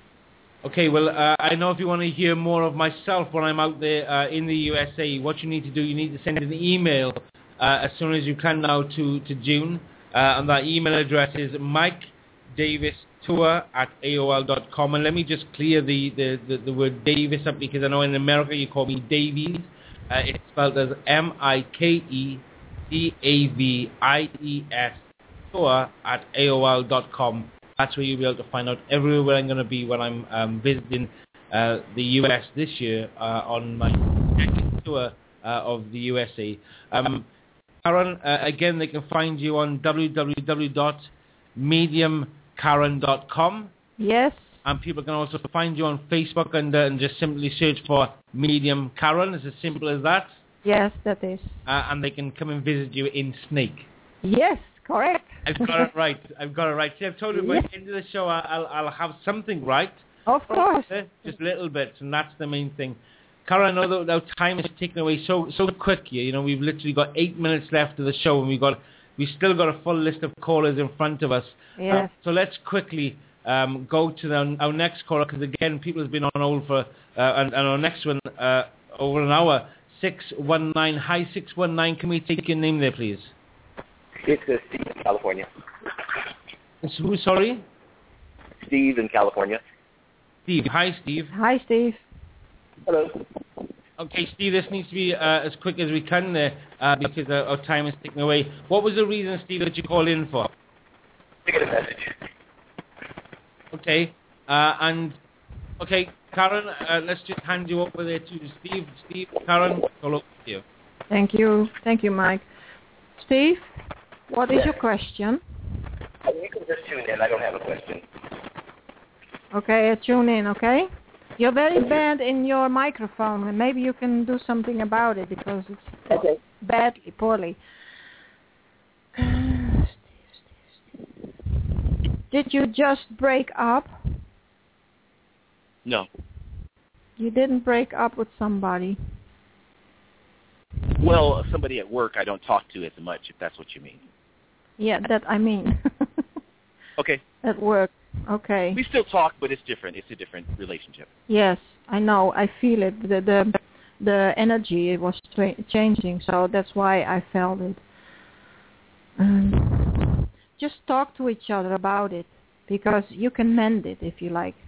Okay, well, uh, I know if you want to hear more of myself when I'm out there uh, in the U S A, what you need to do, you need to send an email uh, as soon as you can now to, to June. Uh, and that email address is mike davis tour at A O L dot com. And let me just clear the, the, the, the word Davis up, because I know in America you call me Davies. Uh, it's spelled as M I K E D A V I E S, tour at A O L dot com. That's where you'll be able to find out everywhere I'm going to be when I'm um, visiting uh, the U S this year uh, on my second tour uh, of the U S A. Um, Karen, uh, again, they can find you on w w w dot medium karen dot com. Yes. And people can also find you on Facebook and, uh, and just simply search for Medium Karen. It's as simple as that. Yes, that is. Uh, and they can come and visit you in Snake. Yes, correct. I've got it right. I've got it right. See, I've told you by the end of the show I'll, I'll have something right. Of course. Just little bits, and that's the main thing. Karen, I know that our time is taken away so so quick here. You know, we've literally got eight minutes left of the show, and we've got we've still got a full list of callers in front of us. Yes. Uh, so let's quickly um, go to the, our next caller, because again, people have been on hold for, uh, and, and our next one uh, over an hour. six one nine. Hi, six one nine. Can we take your name there, please? It's uh, Steve in California. It's who, sorry? Steve in California. Steve. Hi, Steve. Hi, Steve. Hello. Okay, Steve, this needs to be uh, as quick as we can there uh, because uh, our time is ticking away. What was the reason, Steve, that you called in for? To get a message. Okay, uh, and, okay, Karen, uh, let's just hand you over there to Steve. Steve, Karen, all over to you. Thank you. Thank you, Mike. Steve, what is your question? You can just tune in. I don't have a question. Okay, uh, tune in, okay? You're very bad in your microphone, and maybe you can do something about it because it's okay. badly, poorly. Did you just break up? No. You didn't break up with somebody. Well, somebody at work I don't talk to as much, if that's what you mean. Yeah, that I mean. Okay. At work. Okay. We still talk, but it's different. It's a different relationship. Yes, I know. I feel it. The the, the energy was tra- changing, so that's why I felt it. Um, just talk to each other about it, because you can mend it if you like.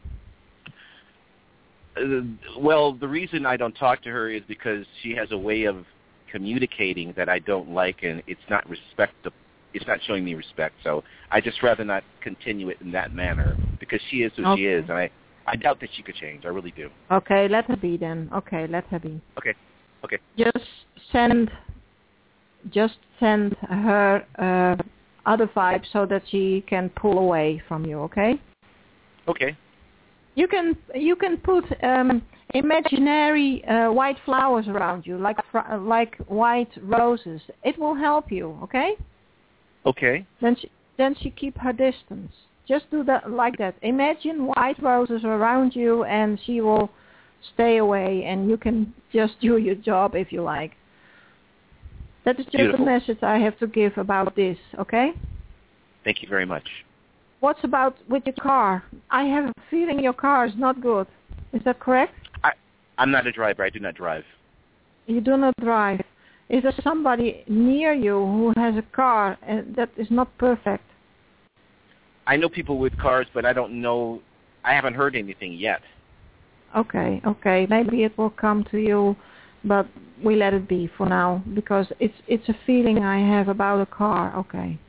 Uh, well, the reason I don't talk to her is because she has a way of communicating that I don't like, and it's not respectable. It's not showing me respect, so I just rather not continue it in that manner because she is who Okay. she is, and I, I doubt that she could change. I really do. Okay, let her be then. Okay, let her be. Okay, okay. Just send, just send her uh, other vibes so that she can pull away from you. Okay. Okay. You can you can put um, imaginary uh, white flowers around you, like fr- like white roses. It will help you. Okay. Okay. Then she, then she keep her distance. Just do that like that. Imagine white roses around you, and she will stay away, and you can just do your job if you like. That is just Beautiful. the message I have to give about this. Okay. Thank you very much. What's about with your car? I have a feeling your car is not good. Is that correct? I, I'm not a driver. I do not drive. You do not drive. Is there somebody near you who has a car and that is not perfect? I know people with cars, but I don't know. I haven't heard anything yet. Okay, okay. Maybe it will come to you, but we let it be for now because it's it's a feeling I have about a car. Okay.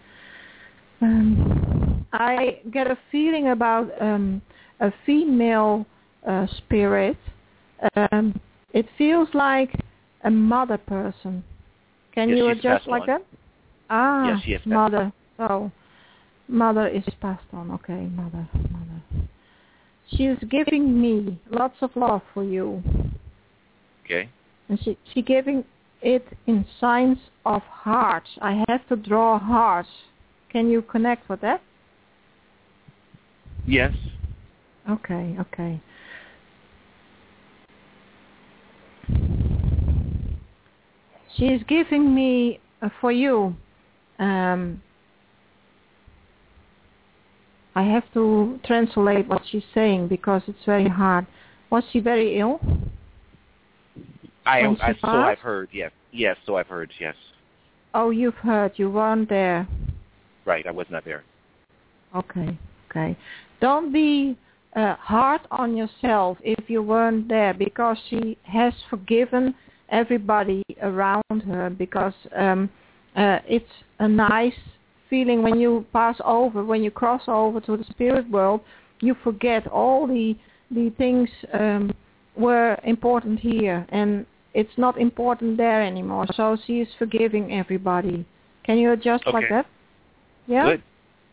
Um, I get a feeling about um, a female uh, spirit. Um, it feels like a mother person. Can Yes, you she's adjust passed like on. that? Ah, Yes, she has passed mother. So, mother is passed on. Okay, mother, mother. She's giving me lots of love for you. Okay. And she she giving it in signs of hearts. I have to draw hearts. Can you connect with that? Yes. Okay, okay. She is giving me uh, for you. Um, I have to translate what she's saying because it's very hard. Was she very ill? I, When she I so passed? I've heard. Yes. Yes. So I've heard. Yes. Oh, you've heard. You weren't there. Right. I was not there. Okay, okay. Don't be uh, hard on yourself if you weren't there, because she has forgiven everybody around her, because um, uh, it's a nice feeling when you pass over, when you cross over to the spirit world, you forget all the the things um, were important here, and it's not important there anymore. So she is forgiving everybody. Can you adjust Okay. like that? Yeah? Good.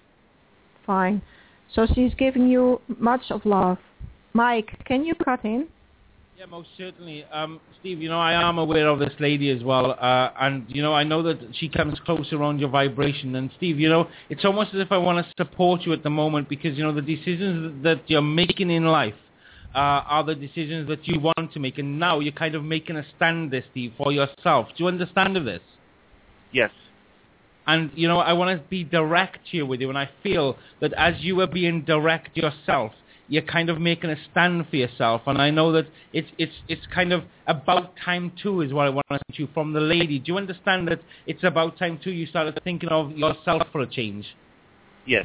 Fine. So she's giving you much of love. Mike, can you cut in? Yeah, most certainly. Um, Steve, you know, I am aware of this lady as well, uh, and, you know, I know that she comes close around your vibration. And, Steve, you know, it's almost as if I want to support you at the moment because, you know, the decisions that you're making in life uh, are the decisions that you want to make. And now you're kind of making a stand there, Steve, for yourself. Do you understand of this? Yes. And, you know, I want to be direct here with you, and I feel that as you are being direct yourself, you're kind of making a stand for yourself. And I know that it's it's it's kind of about time too is what I want to say to you from the lady. Do you understand that it's about time too you started thinking of yourself for a change? Yes.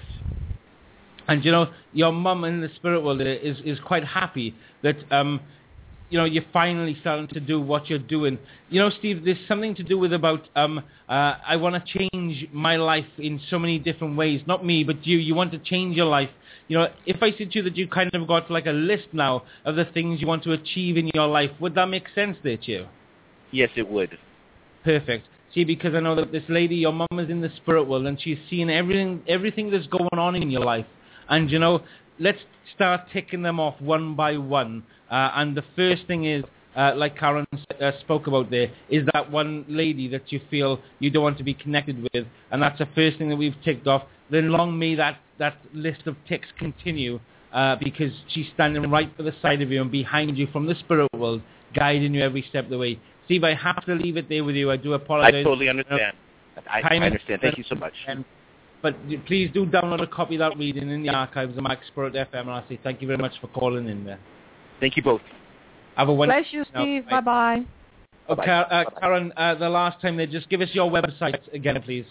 And, you know, your mum in the spirit world is, is quite happy that, um, you know, you're finally starting to do what you're doing. You know, Steve, there's something to do with about, um, uh, I want to change my life in so many different ways. Not me, but you. You want to change your life. You know, if I said to you that you kind of got like a list now of the things you want to achieve in your life, would that make sense there to you? Yes, it would. Perfect. See, because I know that this lady, your mum, is in the spirit world, and she's seeing everything, everything that's going on in your life. And, you know, let's start ticking them off one by one. Uh, and the first thing is, uh, like Karen uh, spoke about there, is that one lady that you feel you don't want to be connected with. And that's the first thing that we've ticked off. Then long may that, that list of ticks continue, uh, because she's standing right by the side of you and behind you from the spirit world, guiding you every step of the way. Steve, I have to leave it there with you. I do apologize. I totally understand. I, I understand. Thank you so much. But please do download a copy of that reading in the archives of Max Spirit F M, and I say thank you very much for calling in there. Thank you both. Have a wonderful. Bless you, Steve. No, bye-bye. Okay, uh, Karen, uh, the last time there, just give us your website again, please.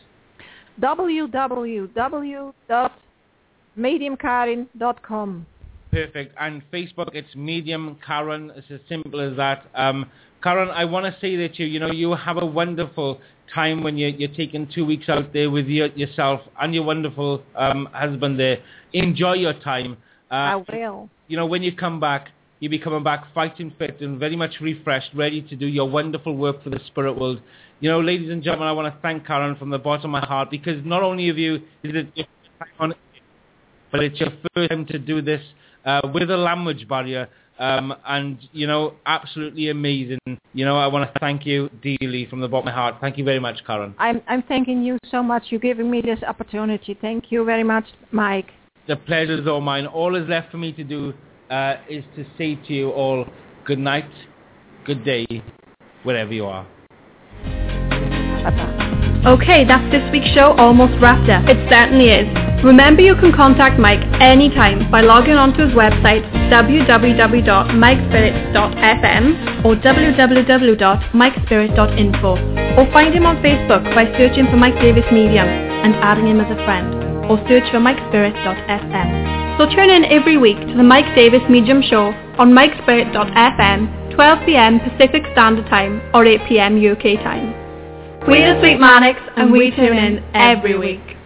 w w w dot medium karin dot com. Perfect. And Facebook, it's Medium Karen. It's as simple as that. Um, Karen, I want to say that you, you know, you have a wonderful time when you're, you're taking two weeks out there with your, yourself and your wonderful um, husband there. Enjoy your time. Uh, I will. You know, when you come back, you'll be coming back fighting fit and very much refreshed, ready to do your wonderful work for the spirit world. You know, ladies and gentlemen, I want to thank Karen from the bottom of my heart, because not only of you is it your first time on it, but it's your first time to do this uh, with a language barrier. Um, and, you know, absolutely amazing. You know, I want to thank you dearly from the bottom of my heart. Thank you very much, Karen. I'm, I'm thanking you so much. You're giving me this opportunity. Thank you very much, Mike. The pleasure is all mine. All is left for me to do uh, is to say to you all, good night, good day, wherever you are. Okay, that's this week's show almost wrapped up. It certainly is. Remember, you can contact Mike anytime by logging onto his website w w w dot mike spirit dot f m or w w w dot mike spirit dot info, or find him on Facebook by searching for Mike Davis Medium and adding him as a friend, or search for mike spirit dot f m. So tune in every week to the Mike Davis Medium Show on mike spirit dot f m, twelve p m Pacific Standard Time or eight p m U K time. We the Sweet Manics, and we tune in every week.